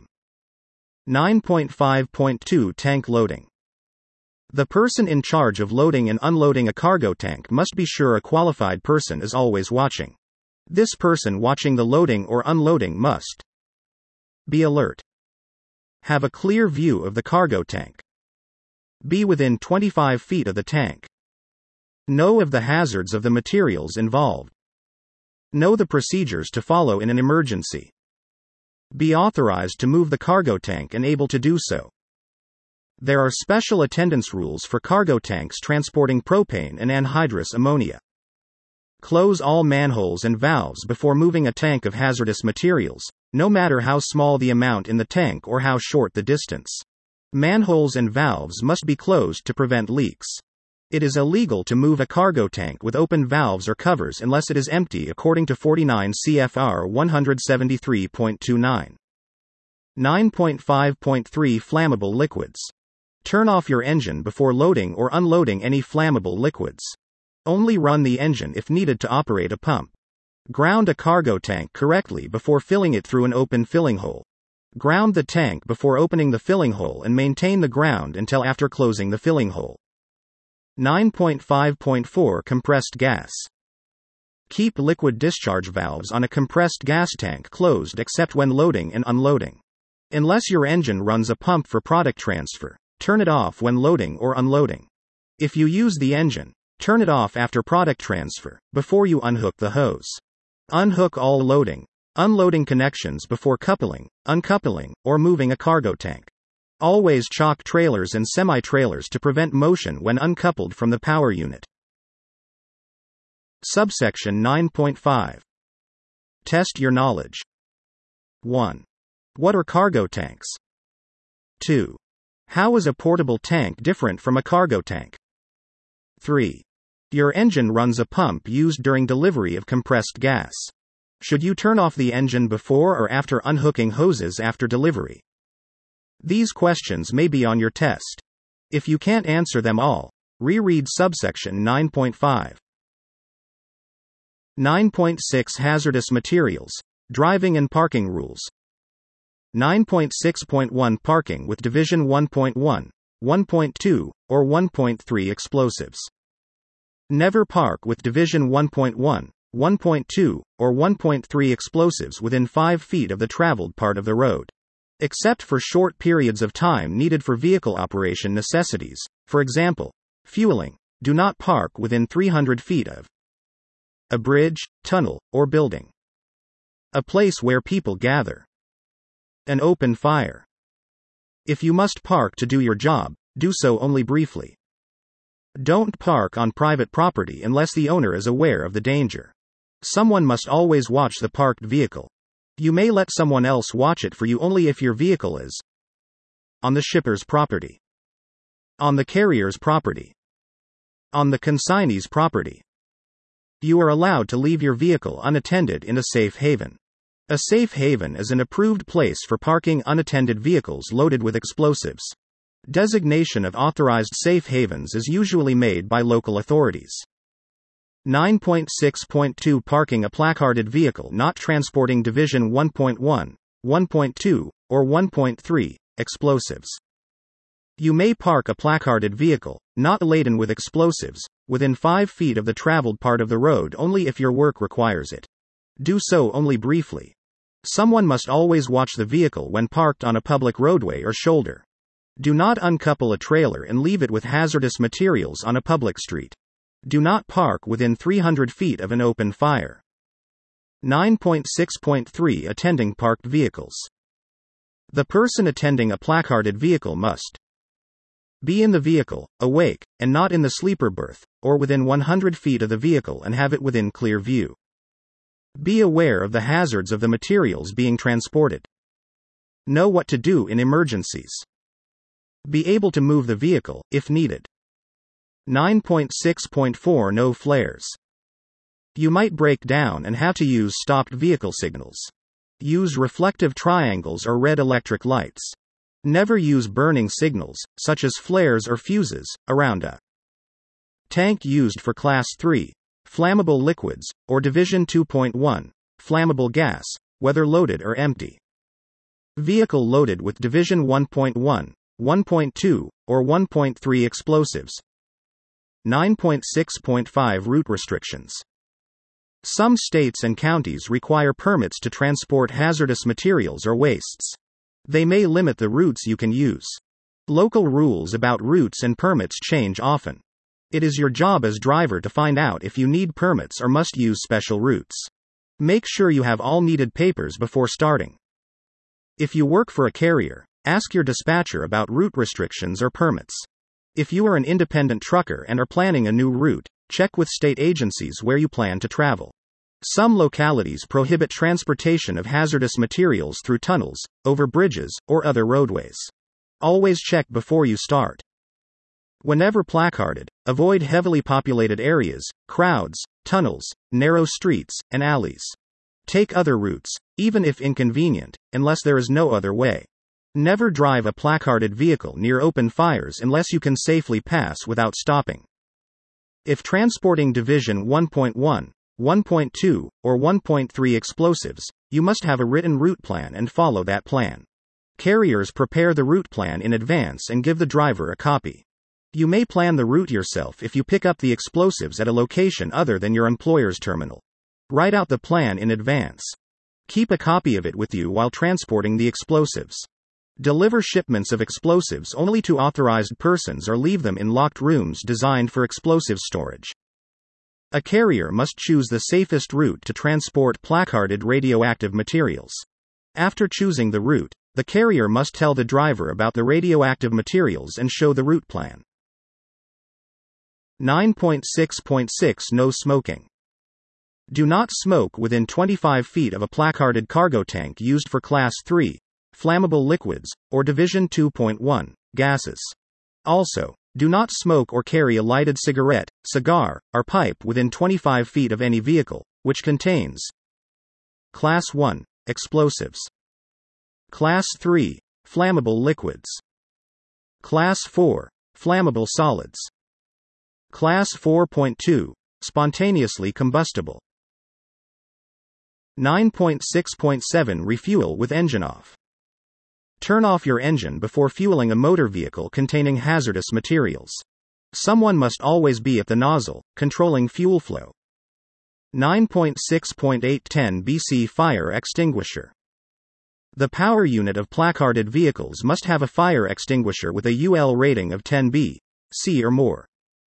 Speaker 1: 9.5.2 Tank loading. The person in charge of loading and unloading a cargo tank must be sure a qualified person is always watching. This person watching the loading or unloading must be alert. Have a clear view of the cargo tank. Be within 25 feet of the tank. Know of the hazards of the materials involved. Know the procedures to follow in an emergency. Be authorized to move the cargo tank and able to do so. There are special attendance rules for cargo tanks transporting propane and anhydrous ammonia. Close all manholes and valves before moving a tank of hazardous materials, no matter how small the amount in the tank or how short the distance. Manholes and valves must be closed to prevent leaks. It is illegal to move a cargo tank with open valves or covers unless it is empty according to 49 CFR 173.29. 9.5.3 Flammable liquids. Turn off your engine before loading or unloading any flammable liquids. Only run the engine if needed to operate a pump. Ground a cargo tank correctly before filling it through an open filling hole. Ground the tank before opening the filling hole and maintain the ground until after closing the filling hole. 9.5.4 Compressed gas. Keep liquid discharge valves on a compressed gas tank closed except when loading and unloading. Unless your engine runs a pump for product transfer, turn it off when loading or unloading. If you use the engine, turn it off after product transfer, before you unhook the hose. Unhook all loading, unloading connections before coupling, uncoupling, or moving a cargo tank. Always chock trailers and semi-trailers to prevent motion when uncoupled from the power unit. Subsection 9.5. Test your knowledge. 1. What are cargo tanks? 2. How is a portable tank different from a cargo tank? 3. Your engine runs a pump used during delivery of compressed gas. Should you turn off the engine before or after unhooking hoses after delivery? These questions may be on your test. If you can't answer them all, reread subsection 9.5. 9.6 Hazardous materials, driving and parking rules. 9.6.1 Parking with Division 1.1, 1.2, or 1.3 explosives. Never park with Division 1.1, 1.2, or 1.3 explosives within 5 feet of the traveled part of the road. Except for short periods of time needed for vehicle operation necessities, for example, fueling, do not park within 300 feet of a bridge, tunnel, or building. A place where people gather. An open fire. If you must park to do your job, do so only briefly. Don't park on private property unless the owner is aware of the danger. Someone must always watch the parked vehicle. You may let someone else watch it for you only if your vehicle is on the shipper's property, on the carrier's property, on the consignee's property. You are allowed to leave your vehicle unattended in a safe haven. A safe haven is an approved place for parking unattended vehicles loaded with explosives. Designation of authorized safe havens is usually made by local authorities. 9.6.2 Parking a placarded vehicle not transporting Division 1.1, 1.2, or 1.3 explosives. You may park a placarded vehicle, not laden with explosives, within 5 feet of the traveled part of the road only if your work requires it. Do so only briefly. Someone must always watch the vehicle when parked on a public roadway or shoulder. Do not uncouple a trailer and leave it with hazardous materials on a public street. Do not park within 300 feet of an open fire. 9.6.3 Attending parked vehicles. The person attending a placarded vehicle must be in the vehicle, awake, and not in the sleeper berth, or within 100 feet of the vehicle and have it within clear view. Be aware of the hazards of the materials being transported. Know what to do in emergencies. Be able to move the vehicle, if needed. 9.6.4 No flares. You might break down and have to use stopped vehicle signals. Use reflective triangles or red electric lights. Never use burning signals, such as flares or fuses, around a tank used for Class 3, flammable liquids, or Division 2.1, flammable gas, whether loaded or empty. Vehicle loaded with Division 1.1, 1.2, or 1.3 explosives. 9.6.5 Route restrictions. Some states and counties require permits to transport hazardous materials or wastes. They may limit the routes you can use. Local rules about routes and permits change often. It is your job as driver to find out if you need permits or must use special routes. Make sure you have all needed papers before starting. If you work for a carrier, ask your dispatcher about route restrictions or permits. If you are an independent trucker and are planning a new route, check with state agencies where you plan to travel. Some localities prohibit transportation of hazardous materials through tunnels, over bridges, or other roadways. Always check before you start. Whenever placarded, avoid heavily populated areas, crowds, tunnels, narrow streets, and alleys. Take other routes, even if inconvenient, unless there is no other way. Never drive a placarded vehicle near open fires unless you can safely pass without stopping. If transporting Division 1.1, 1.2, or 1.3 explosives, you must have a written route plan and follow that plan. Carriers prepare the route plan in advance and give the driver a copy. You may plan the route yourself if you pick up the explosives at a location other than your employer's terminal. Write out the plan in advance. Keep a copy of it with you while transporting the explosives. Deliver shipments of explosives only to authorized persons or leave them in locked rooms designed for explosive storage. A carrier must choose the safest route to transport placarded radioactive materials. After choosing the route, the carrier must tell the driver about the radioactive materials and show the route plan. 9.6.6 No smoking. Do not smoke within 25 feet of a placarded cargo tank used for Class 3, flammable liquids, or Division 2.1, gases. Also, do not smoke or carry a lighted cigarette, cigar, or pipe within 25 feet of any vehicle, which contains Class 1, explosives. Class 3, flammable liquids. Class 4, flammable solids. Class 4.2, spontaneously combustible. 9.6.7 Refuel with engine off. Turn off your engine before fueling a motor vehicle containing hazardous materials. Someone must always be at the nozzle, controlling fuel flow. 9.6.8 10 BC Fire extinguisher. The power unit of placarded vehicles must have a fire extinguisher with a UL rating of 10 B.C. or more.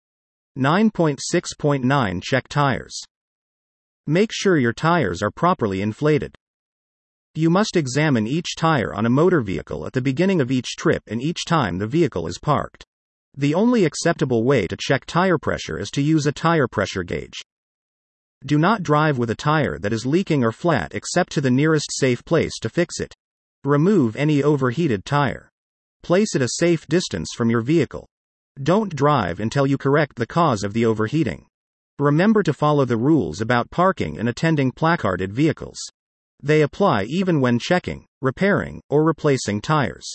Speaker 1: 9.6.9 Check tires. Make sure your tires are properly inflated. You must examine each tire on a motor vehicle at the beginning of each trip and each time the vehicle is parked. The only acceptable way to check tire pressure is to use a tire pressure gauge. Do not drive with a tire that is leaking or flat except to the nearest safe place to fix it. Remove any overheated tire. Place it a safe distance from your vehicle. Don't drive until you correct the cause of the overheating. Remember to follow the rules about parking and attending placarded vehicles. They apply even when checking, repairing, or replacing tires.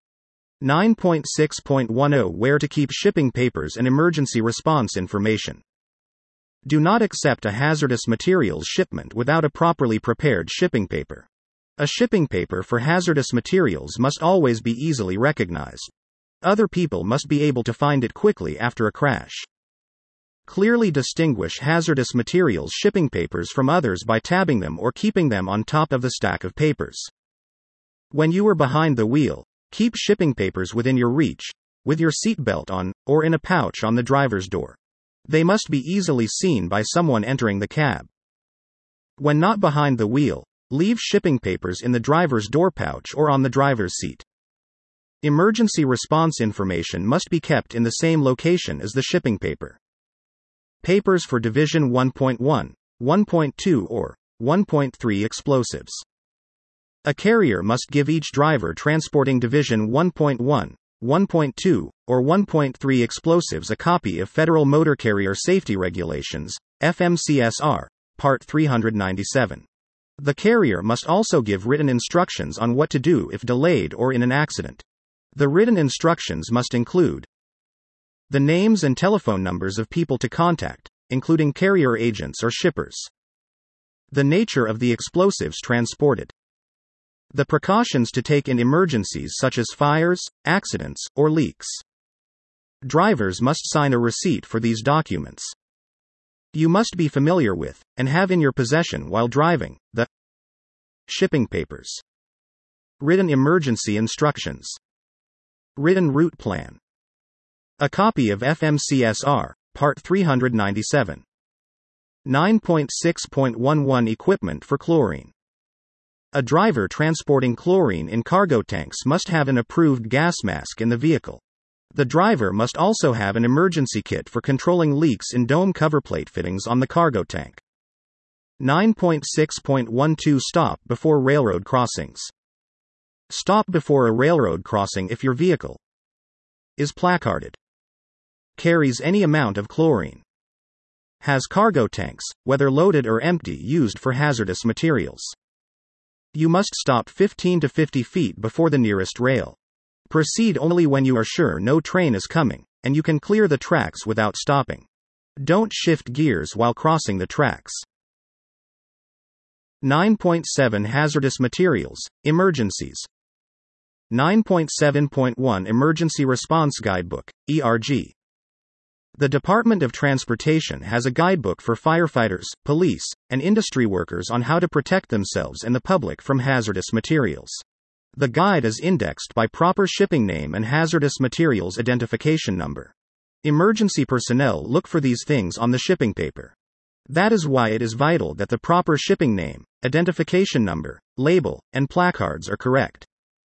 Speaker 1: 9.6.10 Where to keep shipping papers and emergency response information. Do not accept a hazardous materials shipment without a properly prepared shipping paper. A shipping paper for hazardous materials must always be easily recognized. Other people must be able to find it quickly after a crash. Clearly distinguish hazardous materials shipping papers from others by tabbing them or keeping them on top of the stack of papers. When you are behind the wheel, keep shipping papers within your reach, with your seatbelt on, or in a pouch on the driver's door. They must be easily seen by someone entering the cab. When not behind the wheel, leave shipping papers in the driver's door pouch or on the driver's seat. Emergency response information must be kept in the same location as the shipping paper. Papers for Division 1.1, 1.2 or 1.3 explosives. A carrier must give each driver transporting Division 1.1, 1.2, or 1.3 explosives a copy of Federal Motor Carrier Safety Regulations, FMCSR, Part 397. The carrier must also give written instructions on what to do if delayed or in an accident. The written instructions must include the names and telephone numbers of people to contact, including carrier agents or shippers. The nature of the explosives transported. The precautions to take in emergencies such as fires, accidents, or leaks. Drivers must sign a receipt for these documents. You must be familiar with, and have in your possession while driving, the shipping papers. Written emergency instructions. Written route plan. A copy of FMCSR, Part 397. 9.6.11 Equipment for chlorine. A driver transporting chlorine in cargo tanks must have an approved gas mask in the vehicle. The driver must also have an emergency kit for controlling leaks in dome cover plate fittings on the cargo tank. 9.6.12 Stop before railroad crossings. Stop before a railroad crossing if your vehicle is placarded, carries any amount of chlorine, has cargo tanks, whether loaded or empty, used for hazardous materials. You must stop 15 to 50 feet before the nearest rail. Proceed only when you are sure no train is coming, and you can clear the tracks without stopping. Don't shift gears while crossing the tracks. 9.7 Hazardous materials, emergencies. 9.7.1 Emergency Response Guidebook, ERG. The Department of Transportation has a guidebook for firefighters, police, and industry workers on how to protect themselves and the public from hazardous materials. The guide is indexed by proper shipping name and hazardous materials identification number. Emergency personnel look for these things on the shipping paper. That is why it is vital that the proper shipping name, identification number, label, and placards are correct.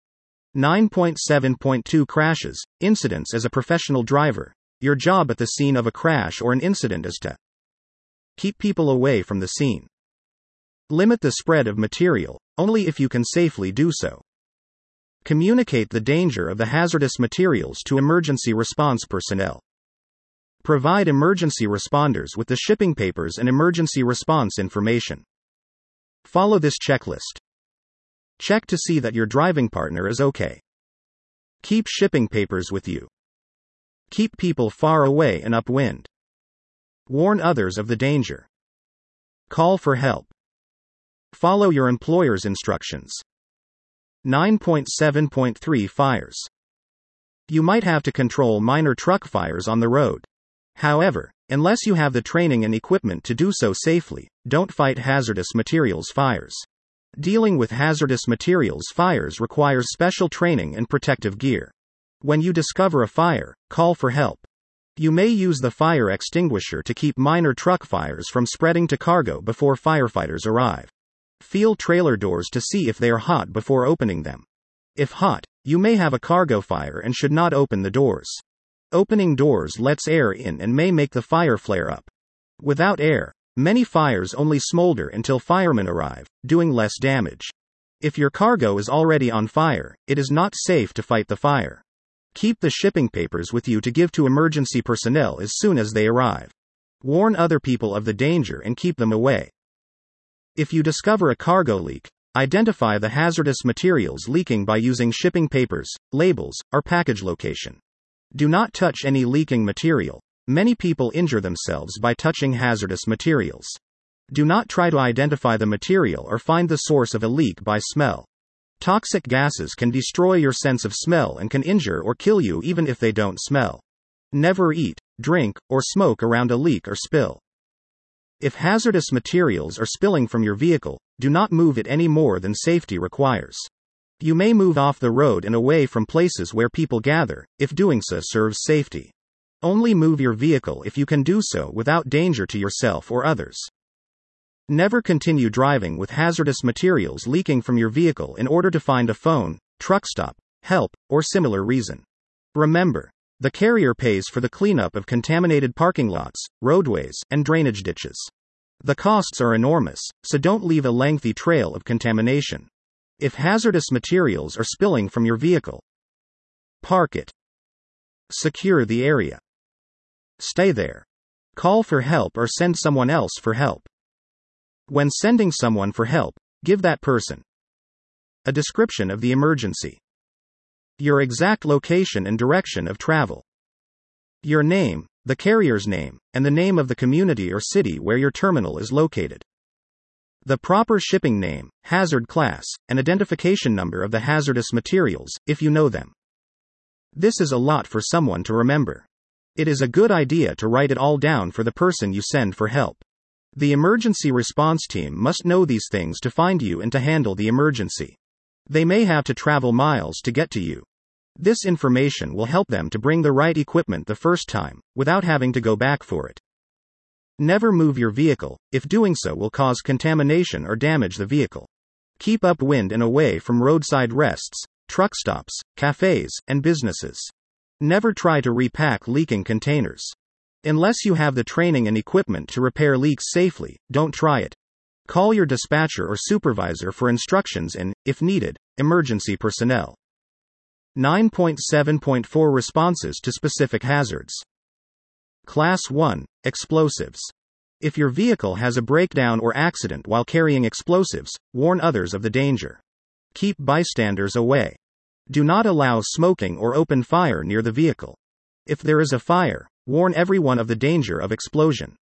Speaker 1: 9.7.2 Crashes, incidents. As a professional driver, your job at the scene of a crash or an incident is to keep people away from the scene. Limit the spread of material, only if you can safely do so. Communicate the danger of the hazardous materials to emergency response personnel. Provide emergency responders with the shipping papers and emergency response information. Follow this checklist. Check to see that your driving partner is okay. Keep shipping papers with you. Keep people far away and upwind. Warn others of the danger. Call for help. Follow your employer's instructions. 9.7.3 Fires. You might have to control minor truck fires on the road. However, unless you have the training and equipment to do so safely, don't fight hazardous materials fires. Dealing with hazardous materials fires requires special training and protective gear. When you discover a fire, call for help. You may use the fire extinguisher to keep minor truck fires from spreading to cargo before firefighters arrive. Feel trailer doors to see if they are hot before opening them. If hot, you may have a cargo fire and should not open the doors. Opening doors lets air in and may make the fire flare up. Without air, many fires only smolder until firemen arrive, doing less damage. If your cargo is already on fire, it is not safe to fight the fire. Keep the shipping papers with you to give to emergency personnel as soon as they arrive. Warn other people of the danger and keep them away. If you discover a cargo leak, identify the hazardous materials leaking by using shipping papers, labels, or package location. Do not touch any leaking material. Many people injure themselves by touching hazardous materials. Do not try to identify the material or find the source of a leak by smell. Toxic gases can destroy your sense of smell and can injure or kill you even if they don't smell. Never eat, drink, or smoke around a leak or spill. If hazardous materials are spilling from your vehicle, do not move it any more than safety requires. You may move off the road and away from places where people gather, if doing so serves safety. Only move your vehicle if you can do so without danger to yourself or others. Never continue driving with hazardous materials leaking from your vehicle in order to find a phone, truck stop, help, or similar reason. Remember, the carrier pays for the cleanup of contaminated parking lots, roadways, and drainage ditches. The costs are enormous, so don't leave a lengthy trail of contamination. If hazardous materials are spilling from your vehicle, park it. Secure the area. Stay there. Call for help or send someone else for help. When sending someone for help, give that person a description of the emergency, your exact location and direction of travel, your name, the carrier's name, and the name of the community or city where your terminal is located. The proper shipping name, hazard class, and identification number of the hazardous materials, if you know them. This is a lot for someone to remember. It is a good idea to write it all down for the person you send for help. The emergency response team must know these things to find you and to handle the emergency. They may have to travel miles to get to you. This information will help them to bring the right equipment the first time, without having to go back for it. Never move your vehicle, if doing so will cause contamination or damage the vehicle. Keep upwind and away from roadside rests, truck stops, cafes, and businesses. Never try to repack leaking containers. Unless you have the training and equipment to repair leaks safely, don't try it. Call your dispatcher or supervisor for instructions and, if needed, emergency personnel. 9.7.4 Responses to specific hazards. Class 1, Explosives. If your vehicle has a breakdown or accident while carrying explosives, warn others of the danger. Keep bystanders away. Do not allow smoking or open fire near the vehicle. If there is a fire, warn everyone of the danger of explosion.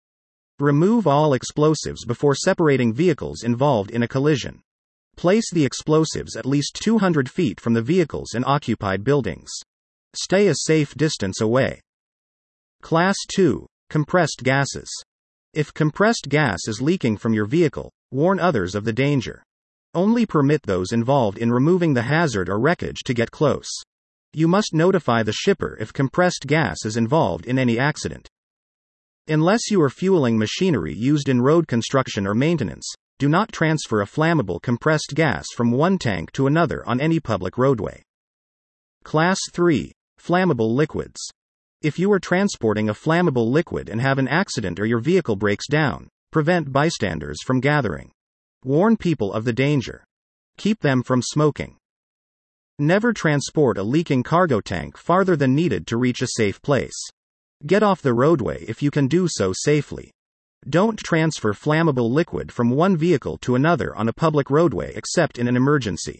Speaker 1: Remove all explosives before separating vehicles involved in a collision. Place the explosives at least 200 feet from the vehicles in occupied buildings. Stay a safe distance away. Class 2, Compressed gases. If compressed gas is leaking from your vehicle, warn others of the danger. Only permit those involved in removing the hazard or wreckage to get close. You must notify the shipper if compressed gas is involved in any accident. Unless you are fueling machinery used in road construction or maintenance, do not transfer a flammable compressed gas from one tank to another on any public roadway. Class 3, Flammable liquids. If you are transporting a flammable liquid and have an accident or your vehicle breaks down, prevent bystanders from gathering. Warn people of the danger. Keep them from smoking. Never transport a leaking cargo tank farther than needed to reach a safe place. Get off the roadway if you can do so safely. Don't transfer flammable liquid from one vehicle to another on a public roadway except in an emergency.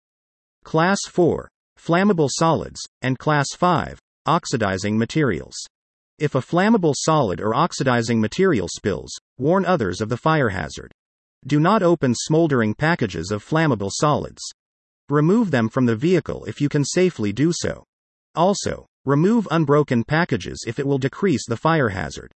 Speaker 1: Class 4, Flammable solids, and Class 5, Oxidizing materials. If a flammable solid or oxidizing material spills, warn others of the fire hazard. Do not open smoldering packages of flammable solids. Remove them from the vehicle if you can safely do so. Also, remove unbroken packages if it will decrease the fire hazard.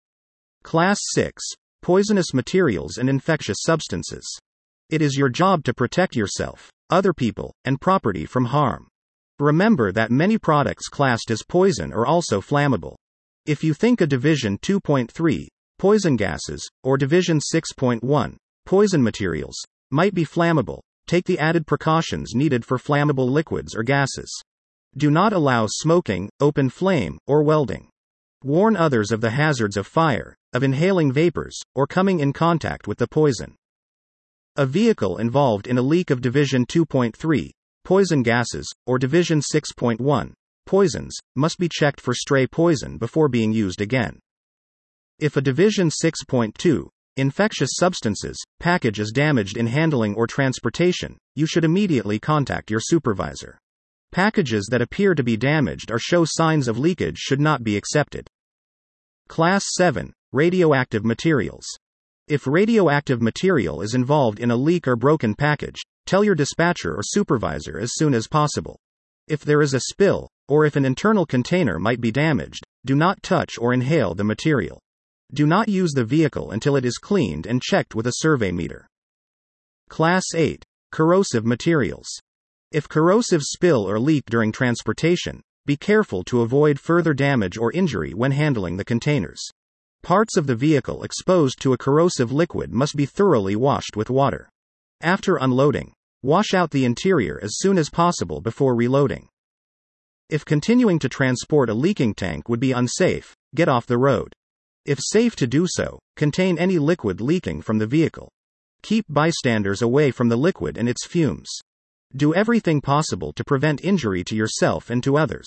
Speaker 1: Class 6, Poisonous materials and infectious substances. It is your job to protect yourself, other people, and property from harm. Remember that many products classed as poison are also flammable. If you think a Division 2.3, poison gases, or Division 6.1, poison materials, might be flammable, take the added precautions needed for flammable liquids or gases. Do not allow smoking, open flame, or welding. Warn others of the hazards of fire, of inhaling vapors, or coming in contact with the poison. A vehicle involved in a leak of Division 2.3, poison gases, or Division 6.1, poisons, must be checked for stray poison before being used again. If a Division 6.2, infectious substances, package is damaged in handling or transportation, you should immediately contact your supervisor. Packages that appear to be damaged or show signs of leakage should not be accepted. Class 7, radioactive materials. If radioactive material is involved in a leak or broken package, tell your dispatcher or supervisor as soon as possible. If there is a spill, or if an internal container might be damaged, do not touch or inhale the material. Do not use the vehicle until it is cleaned and checked with a survey meter. Class 8, corrosive materials. If corrosive spill or leak during transportation, be careful to avoid further damage or injury when handling the containers. Parts of the vehicle exposed to a corrosive liquid must be thoroughly washed with water. After unloading, wash out the interior as soon as possible before reloading. If continuing to transport a leaking tank would be unsafe, get off the road. If safe to do so, contain any liquid leaking from the vehicle. Keep bystanders away from the liquid and its fumes. Do everything possible to prevent injury to yourself and to others.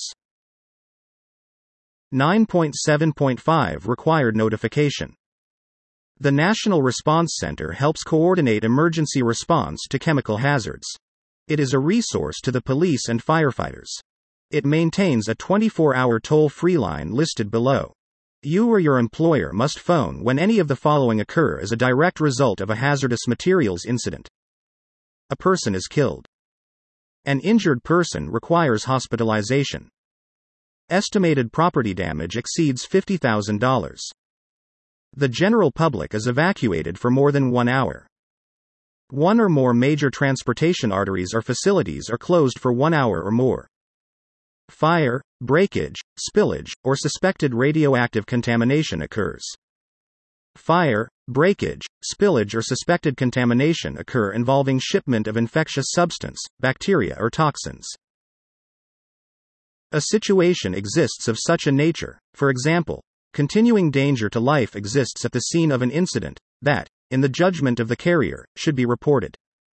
Speaker 1: 9.7.5 Required notification. The National Response Center helps coordinate emergency response to chemical hazards. It is a resource to the police and firefighters. It maintains a 24-hour toll-free line listed below. You or your employer must phone when any of the following occur as a direct result of a hazardous materials incident. A person is killed. An injured person requires hospitalization. Estimated property damage exceeds $50,000. The general public is evacuated for more than 1 hour. One or more major transportation arteries or facilities are closed for 1 hour or more. Fire, breakage, spillage, or suspected radioactive contamination occurs. Fire, breakage, spillage or suspected contamination occur involving shipment of infectious substance, bacteria or toxins. A situation exists of such a nature, for example, continuing danger to life exists at the scene of an incident, that, in the judgment of the carrier, should be reported.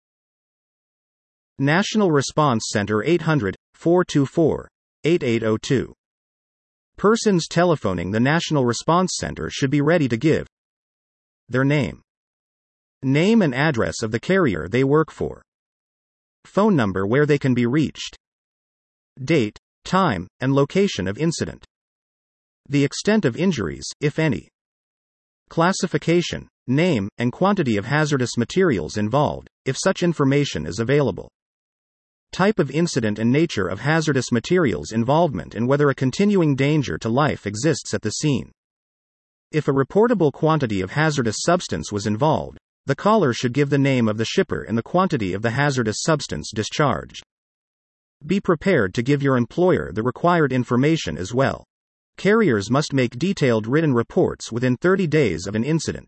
Speaker 1: National Response Center 800-424-8802. Persons telephoning the National Response Center should be ready to give their name and address of the carrier they work for, phone number where they can be reached, date, time, and location of incident, the extent of injuries, if any, classification, name, and quantity of hazardous materials involved, if such information is available, type of incident and nature of hazardous materials involvement and whether a continuing danger to life exists at the scene. If a reportable quantity of hazardous substance was involved, the caller should give the name of the shipper and the quantity of the hazardous substance discharged. Be prepared to give your employer the required information as well. Carriers must make detailed written reports within 30 days of an incident.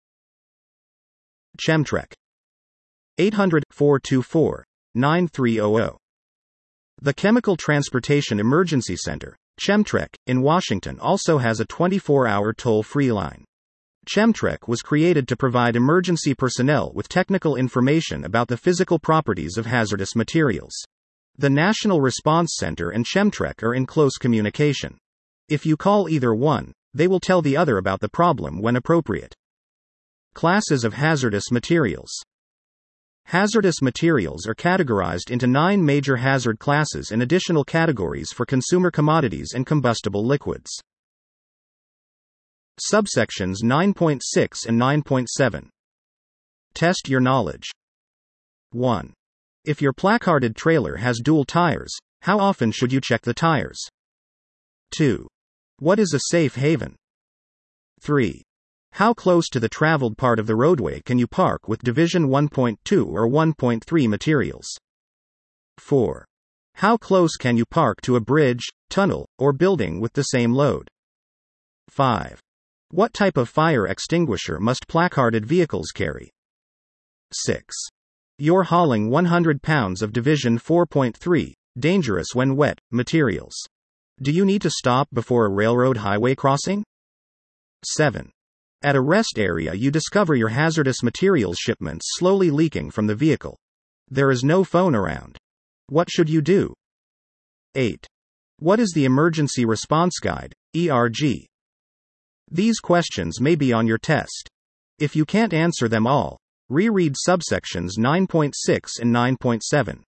Speaker 1: Chemtrec. 800-424-9300. The Chemical Transportation Emergency Center, Chemtrec, in Washington also has a 24-hour toll-free line. Chemtrec was created to provide emergency personnel with technical information about the physical properties of hazardous materials. The National Response Center and Chemtrec are in close communication. If you call either one, they will tell the other about the problem when appropriate. Classes of hazardous materials. Hazardous materials are categorized into 9 major hazard classes and additional categories for consumer commodities and combustible liquids. Subsections 9.6 and 9.7. Test your knowledge. 1. If your placarded trailer has dual tires, how often should you check the tires? 2. What is a safe haven? 3. How close to the traveled part of the roadway can you park with Division 1.2 or 1.3 materials? 4. How close can you park to a bridge, tunnel, or building with the same load? 5. What type of fire extinguisher must placarded vehicles carry? 6. You're hauling 100 pounds of Division 4.3, Dangerous when wet. Materials. Do you need to stop before a railroad highway crossing? 7. At a rest area, you discover your hazardous materials shipments slowly leaking from the vehicle. There is no phone around. What should you do? 8. What is the Emergency Response Guide, ERG? These questions may be on your test. If you can't answer them all, reread subsections 9.6 and 9.7.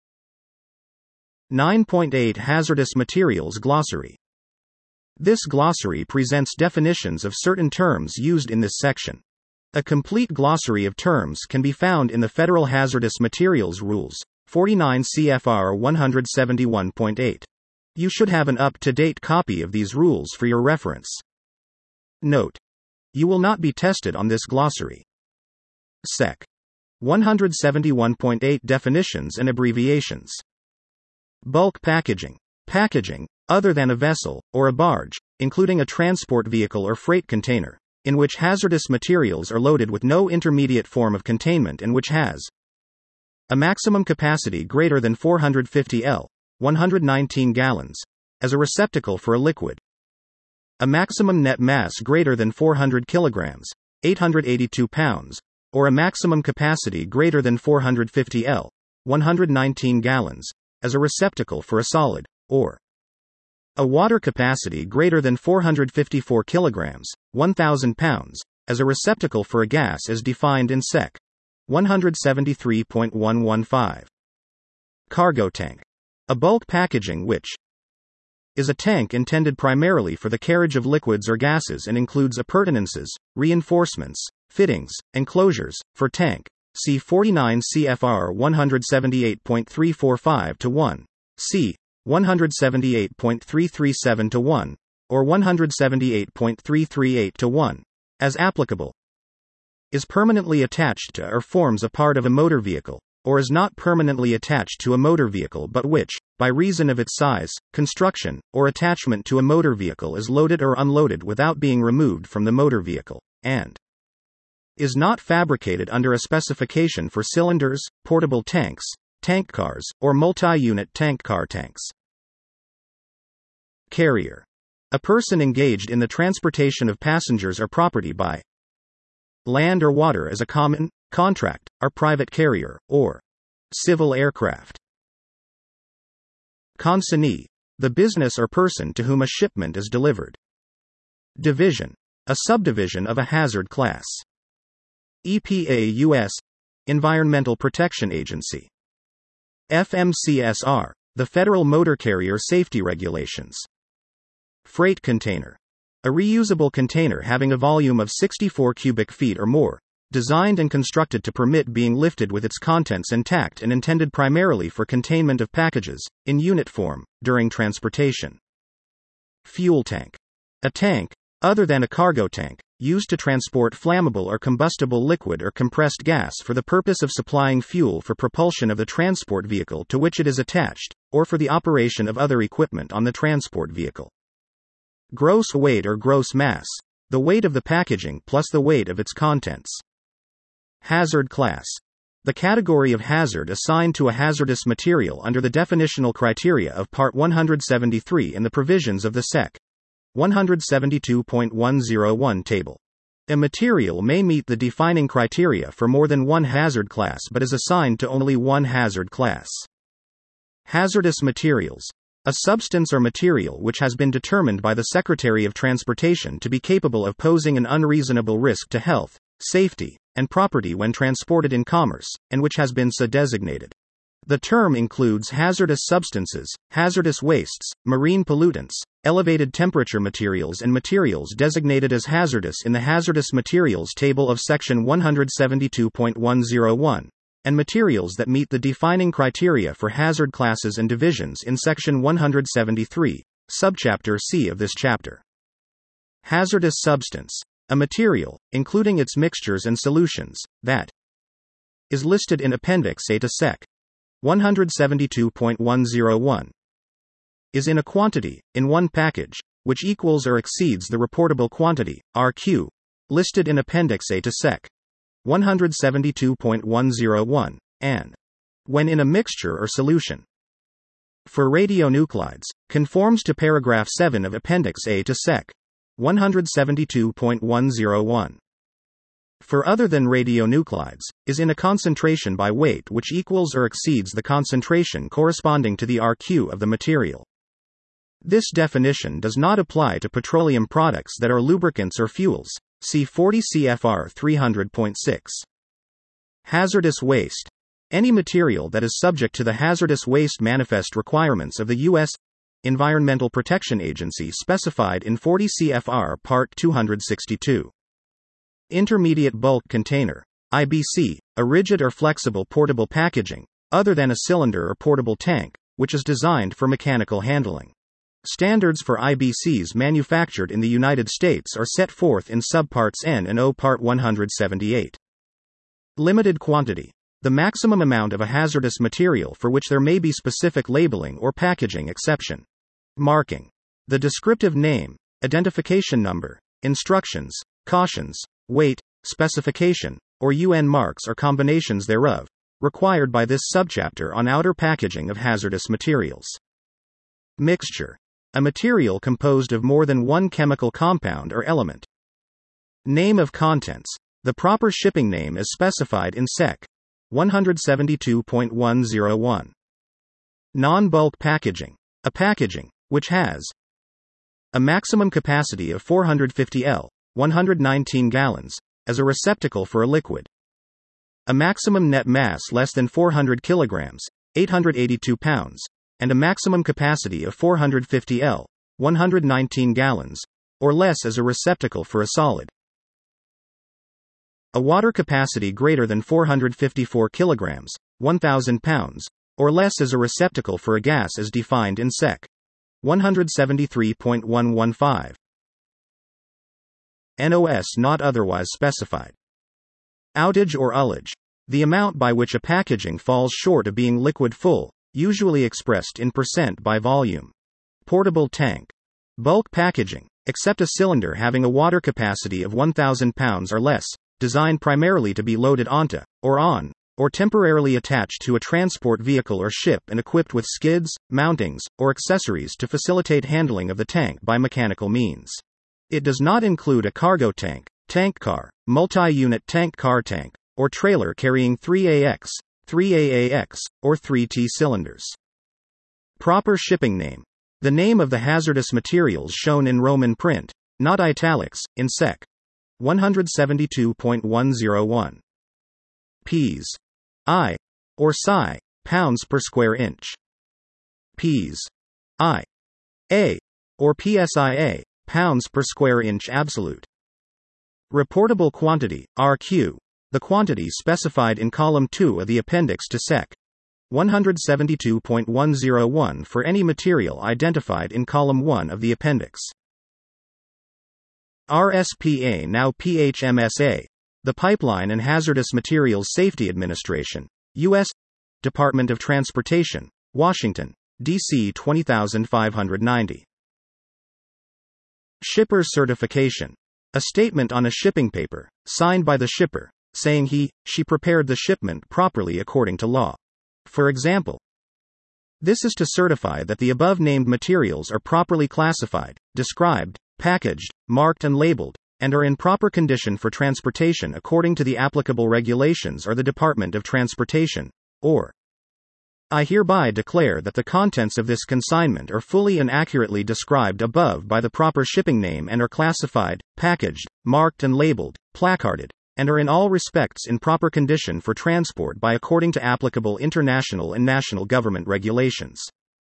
Speaker 1: 9.8 Hazardous Materials Glossary. This glossary presents definitions of certain terms used in this section. A complete glossary of terms can be found in the Federal Hazardous Materials Rules, 49 CFR 171.8. You should have an up-to-date copy of these rules for your reference. Note: you will not be tested on this glossary. Sec. 171.8 Definitions and Abbreviations. Bulk packaging. Packaging, other than a vessel, or a barge, including a transport vehicle or freight container, in which hazardous materials are loaded with no intermediate form of containment and which has a maximum capacity greater than 450 L, 119 gallons, as a receptacle for a liquid, a maximum net mass greater than 400 kilograms, 882 pounds, or a maximum capacity greater than 450 L, 119 gallons, as a receptacle for a solid, or a water capacity greater than 454 kilograms, 1,000 pounds, as a receptacle for a gas as defined in Sec. 173.115. Cargo tank. A bulk packaging which is a tank intended primarily for the carriage of liquids or gases and includes appurtenances, reinforcements, fittings, and closures, for tank. See 49 CFR 178.345-1, C. 178.337-1, or 178.338-1, as applicable. Is permanently attached to or forms a part of a motor vehicle, or is not permanently attached to a motor vehicle but which, by reason of its size, construction, or attachment to a motor vehicle is loaded or unloaded without being removed from the motor vehicle, and is not fabricated under a specification for cylinders, portable tanks, tank cars, or multi-unit tank car tanks. Carrier. A person engaged in the transportation of passengers or property by land or water as a common, contract, or private carrier, or civil aircraft. Consignee. The business or person to whom a shipment is delivered. Division. A subdivision of a hazard class. EPA U.S. Environmental Protection Agency. FMCSR. The Federal Motor Carrier Safety Regulations. Freight container. A reusable container having a volume of 64 cubic feet or more, designed and constructed to permit being lifted with its contents intact and intended primarily for containment of packages, in unit form, during transportation. Fuel tank. A tank, other than a cargo tank, used to transport flammable or combustible liquid or compressed gas for the purpose of supplying fuel for propulsion of the transport vehicle to which it is attached, or for the operation of other equipment on the transport vehicle. Gross weight or gross mass. The weight of the packaging plus the weight of its contents. Hazard class. The category of hazard assigned to a hazardous material under the definitional criteria of Part 173 in the provisions of the Sec. 172.101 table. A material may meet the defining criteria for more than one hazard class but is assigned to only one hazard class. Hazardous materials. A substance or material which has been determined by the Secretary of Transportation to be capable of posing an unreasonable risk to health, safety, and property when transported in commerce, and which has been so designated. The term includes hazardous substances, hazardous wastes, marine pollutants, elevated temperature materials and materials designated as hazardous in the Hazardous Materials Table of Section 172.101. And materials that meet the defining criteria for hazard classes and divisions in Section 173, Subchapter C of this chapter. Hazardous substance. A material, including its mixtures and solutions, that is listed in Appendix A to Sec. 172.101. Is in a quantity, in one package, which equals or exceeds the reportable quantity, RQ, listed in Appendix A to Sec. 172.101, and when in a mixture or solution. For radionuclides, conforms to paragraph 7 of Appendix A to Sec. 172.101. For other than radionuclides, is in a concentration by weight which equals or exceeds the concentration corresponding to the RQ of the material. This definition does not apply to petroleum products that are lubricants or fuels. See 40 CFR 300.6. Hazardous waste. Any material that is subject to the hazardous waste manifest requirements of the U.S. Environmental Protection Agency specified in 40 CFR Part 262. Intermediate bulk container, IBC, a rigid or flexible portable packaging, other than a cylinder or portable tank, which is designed for mechanical handling. Standards for IBCs manufactured in the United States are set forth in Subparts N and O Part 178. Limited quantity. The maximum amount of a hazardous material for which there may be specific labeling or packaging exception. Marking. The descriptive name, identification number, instructions, cautions, weight, specification, or UN marks or combinations thereof, required by this subchapter on outer packaging of hazardous materials. Mixture. A material composed of more than one chemical compound or element. Name of contents. The proper shipping name is specified in Sec. 172.101. Non-bulk packaging. A packaging, which has a maximum capacity of 450 L, 119 gallons, as a receptacle for a liquid. A maximum net mass less than 400 kilograms, 882 pounds, and a maximum capacity of 450 L, 119 gallons, or less as a receptacle for a solid. A water capacity greater than 454 kilograms, 1,000 pounds, or less as a receptacle for a gas as defined in Sec. 173.115. NOS not otherwise specified. Outage or ullage. The amount by which a packaging falls short of being liquid full, usually expressed in % by volume. Portable tank. Bulk packaging, except a cylinder having a water capacity of 1,000 pounds or less, designed primarily to be loaded onto, or on, or temporarily attached to a transport vehicle or ship and equipped with skids, mountings, or accessories to facilitate handling of the tank by mechanical means. It does not include a cargo tank, tank car, multi-unit tank car tank, or trailer carrying 3AX, 3AAX, or 3T cylinders. Proper shipping name. The name of the hazardous materials shown in Roman print, not italics, in Sec. 172.101. Ps. I. Or psi, pounds per square inch. Ps. I. A. Or PSIA, pounds per square inch absolute. Reportable quantity, RQ, the quantity specified in column 2 of the appendix to Sec. 172.101 for any material identified in column 1 of the appendix. RSPA now PHMSA, the Pipeline and Hazardous Materials Safety Administration, U.S. Department of Transportation, Washington, D.C. 20590. Shipper certification. A statement on a shipping paper, signed by the shipper, saying she prepared the shipment properly according to law. For example, this is to certify that the above-named materials are properly classified, described, packaged, marked and labeled, and are in proper condition for transportation according to the applicable regulations or the Department of Transportation, or I hereby declare that the contents of this consignment are fully and accurately described above by the proper shipping name and are classified, packaged, marked and labeled, placarded, and are in all respects in proper condition for transport by according to applicable international and national government regulations.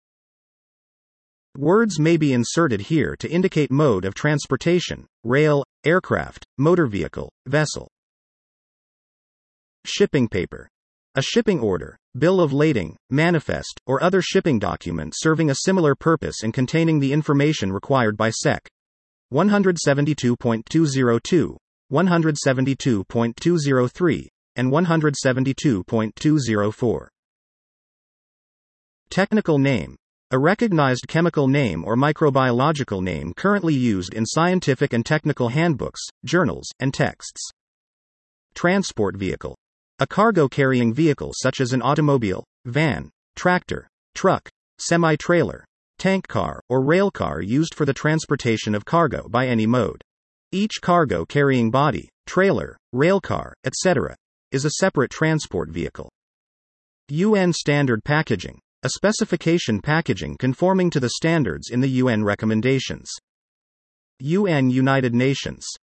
Speaker 1: Words may be inserted here to indicate mode of transportation: rail, aircraft, motor vehicle, vessel. Shipping paper. A shipping order, bill of lading, manifest, or other shipping document serving a similar purpose and containing the information required by Sec. 172.202, 172.203, and 172.204. Technical name. A recognized chemical name or microbiological name currently used in scientific and technical handbooks, journals, and texts. Transport vehicle. A cargo-carrying vehicle such as an automobile, van, tractor, truck, semi-trailer, tank car, or rail car used for the transportation of cargo by any mode. Each cargo carrying body, trailer, rail car, etc., is a separate transport vehicle. UN Standard Packaging, a specification packaging conforming to the standards in the UN recommendations. UN United Nations